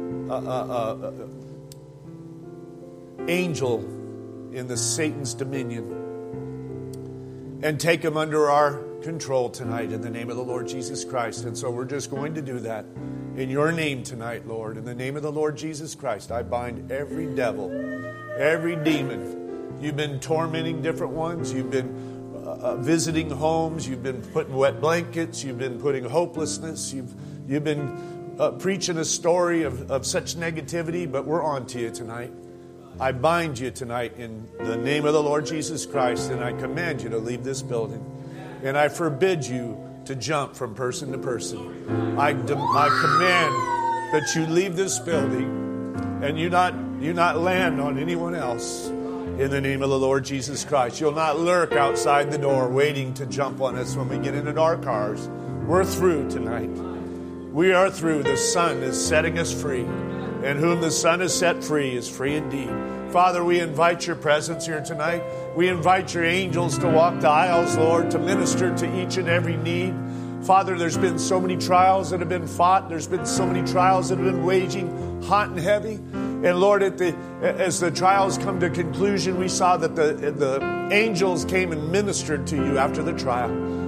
angel in the Satan's dominion, and take them under our control tonight in the name of the Lord Jesus Christ. And so we're just going to do that in your name tonight, Lord. In the name of the Lord Jesus Christ, I bind every devil, every demon. You've been tormenting different ones. You've been visiting homes. You've been putting wet blankets. You've been putting hopelessness. You've been preaching a story of such negativity, but we're on to you tonight. I bind you tonight in the name of the Lord Jesus Christ, and I command you to leave this building. And I forbid you to jump from person to person. I command that you leave this building and you not land on anyone else in the name of the Lord Jesus Christ. You'll not lurk outside the door waiting to jump on us when we get into our cars. We're through tonight. We are through. The Son is setting us free. And whom the Son has set free is free indeed. Father, we invite your presence here tonight. We invite your angels to walk the aisles, Lord, to minister to each and every need. Father, there's been so many trials that have been fought. There's been so many trials that have been waging hot and heavy. And Lord, as the trials come to conclusion, we saw that the angels came and ministered to you after the trial.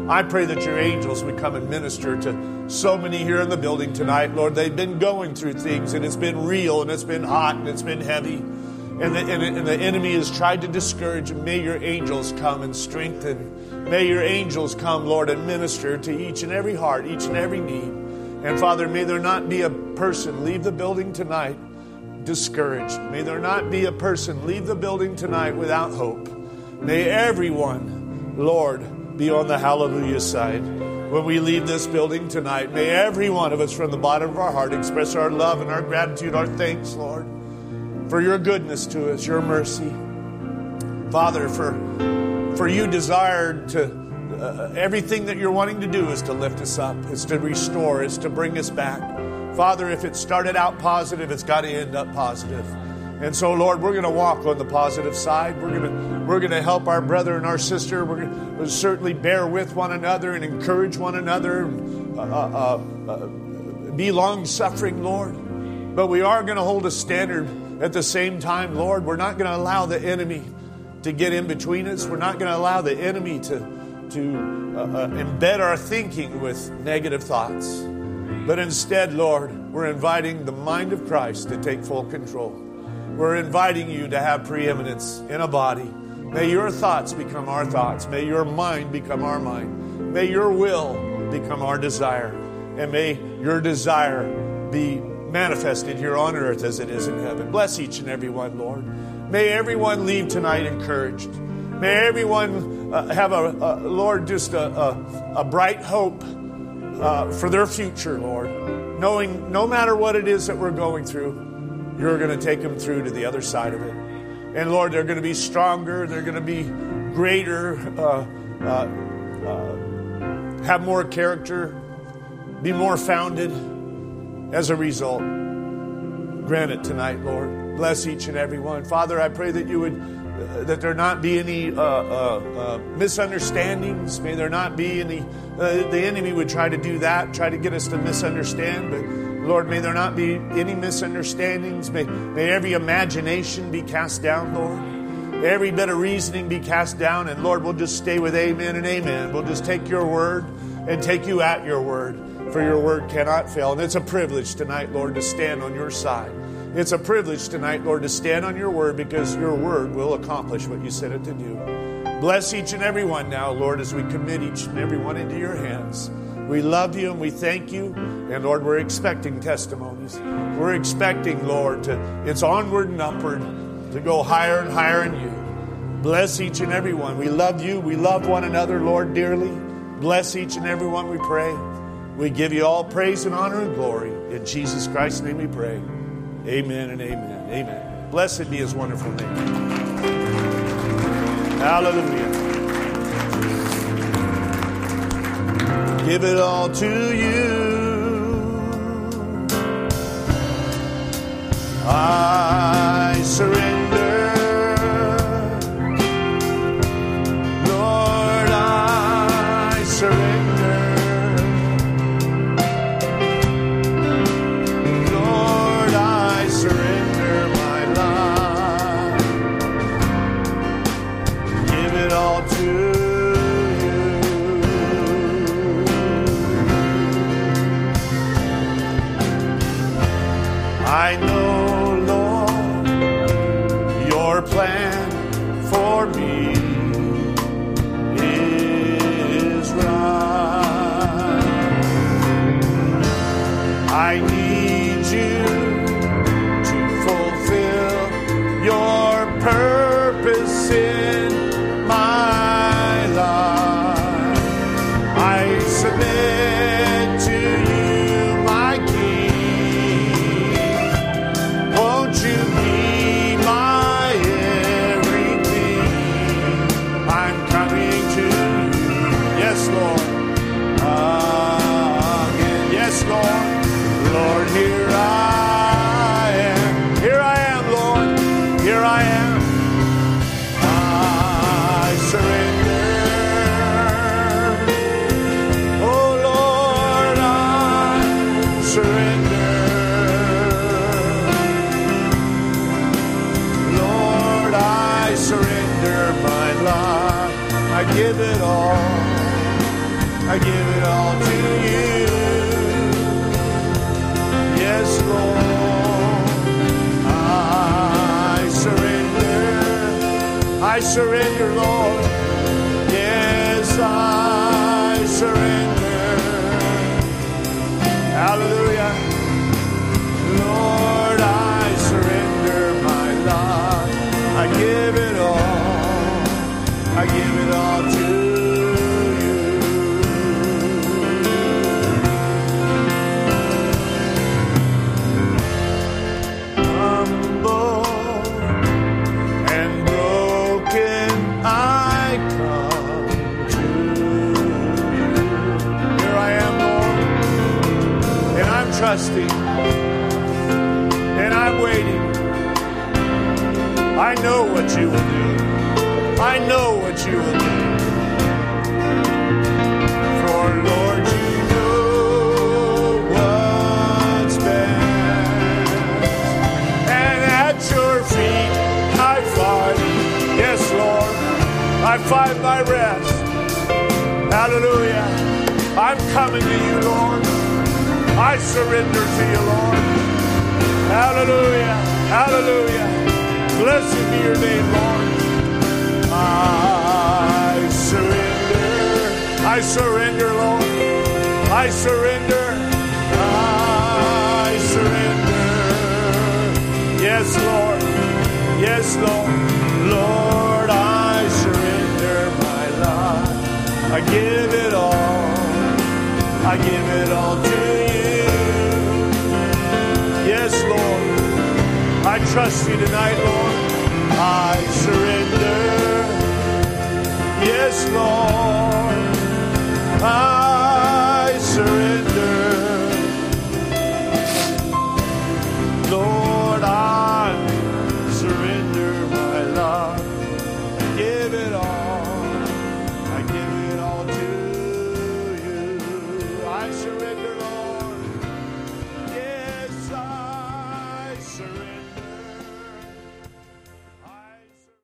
I pray that your angels would come and minister to so many here in the building tonight, Lord. They've been going through things, and it's been real, and it's been hot, and it's been heavy. And the enemy has tried to discourage. May your angels come and strengthen. May your angels come, Lord, and minister to each and every heart, each and every need. And Father, may there not be a person leave the building tonight discouraged. May there not be a person leave the building tonight without hope. May everyone, Lord, be on the hallelujah side. When we leave this building tonight, may every one of us from the bottom of our heart express our love and our gratitude, our thanks, Lord, for your goodness to us, your mercy. Father, for you desired to, everything that you're wanting to do is to lift us up, is to restore, is to bring us back. Father, if it started out positive, it's got to end up positive. And so, Lord, we're going to walk on the positive side. We're going to help our brother and our sister. We're going to certainly bear with one another and encourage one another. Be long-suffering, Lord. But we are going to hold a standard at the same time, Lord. We're not going to allow the enemy to get in between us. We're not going to allow the enemy to embed our thinking with negative thoughts. But instead, Lord, we're inviting the mind of Christ to take full control. We're inviting you to have preeminence in a body. May your thoughts become our thoughts. May your mind become our mind. May your will become our desire. And may your desire be manifested here on earth as it is in heaven. Bless each and every one, Lord. May everyone leave tonight encouraged. May everyone have Lord, just a bright hope for their future, Lord. Knowing no matter what it is that we're going through, you're going to take them through to the other side of it. And Lord, they're going to be stronger. They're going to be greater, have more character, be more founded as a result. Grant it tonight, Lord. Bless each and every one. Father, I pray that you would, that there not be any misunderstandings. May there not be any, the enemy would try to do that, try to get us to misunderstand. But Lord, may there not be any misunderstandings. May every imagination be cast down, Lord. May every bit of reasoning be cast down. And Lord, we'll just stay with amen and amen. We'll just take your word and take you at your word. For your word cannot fail. And it's a privilege tonight, Lord, to stand on your side. It's a privilege tonight, Lord, to stand on your word, because your word will accomplish what you said it to do. Bless each and every one now, Lord, as we commit each and every one into your hands. We love you and we thank you. And Lord, we're expecting testimonies. We're expecting, Lord, it's onward and upward to go higher and higher in you. Bless each and every one. We love you. We love one another, Lord, dearly. Bless each and every one, we pray. We give you all praise and honor and glory. In Jesus Christ's name we pray. Amen and amen. Amen. Blessed be his wonderful name. Hallelujah. Give it all to you. I surrender. Lord, I surrender. Lord, I surrender my life. Give it all to you. I know, Lord, your plan for me is right. I need you to fulfill your purpose in my life. I submit to you, my King. Won't you be my everything? I give it all to you. Yes, Lord, I surrender. I surrender, Lord. Yes, I surrender. Hallelujah. Lord, I surrender my life. I give it all. I give it all to you. Humble and broken, I come to you. Here I am, Lord, and I'm trusting, and I'm waiting. I know what you will do. I know what you will do. For Lord, you know what's best. And at your feet I find, yes, Lord, I find my rest. Hallelujah. I'm coming to you, Lord. I surrender to you, Lord. Hallelujah. Hallelujah. Blessed be your name, Lord. I surrender. I surrender, Lord. I surrender. I surrender. Yes, Lord. Yes, Lord. Lord, I surrender my life. I give it all. I give it all to you. Yes, Lord. I trust you tonight, Lord. I surrender. Yes, Lord.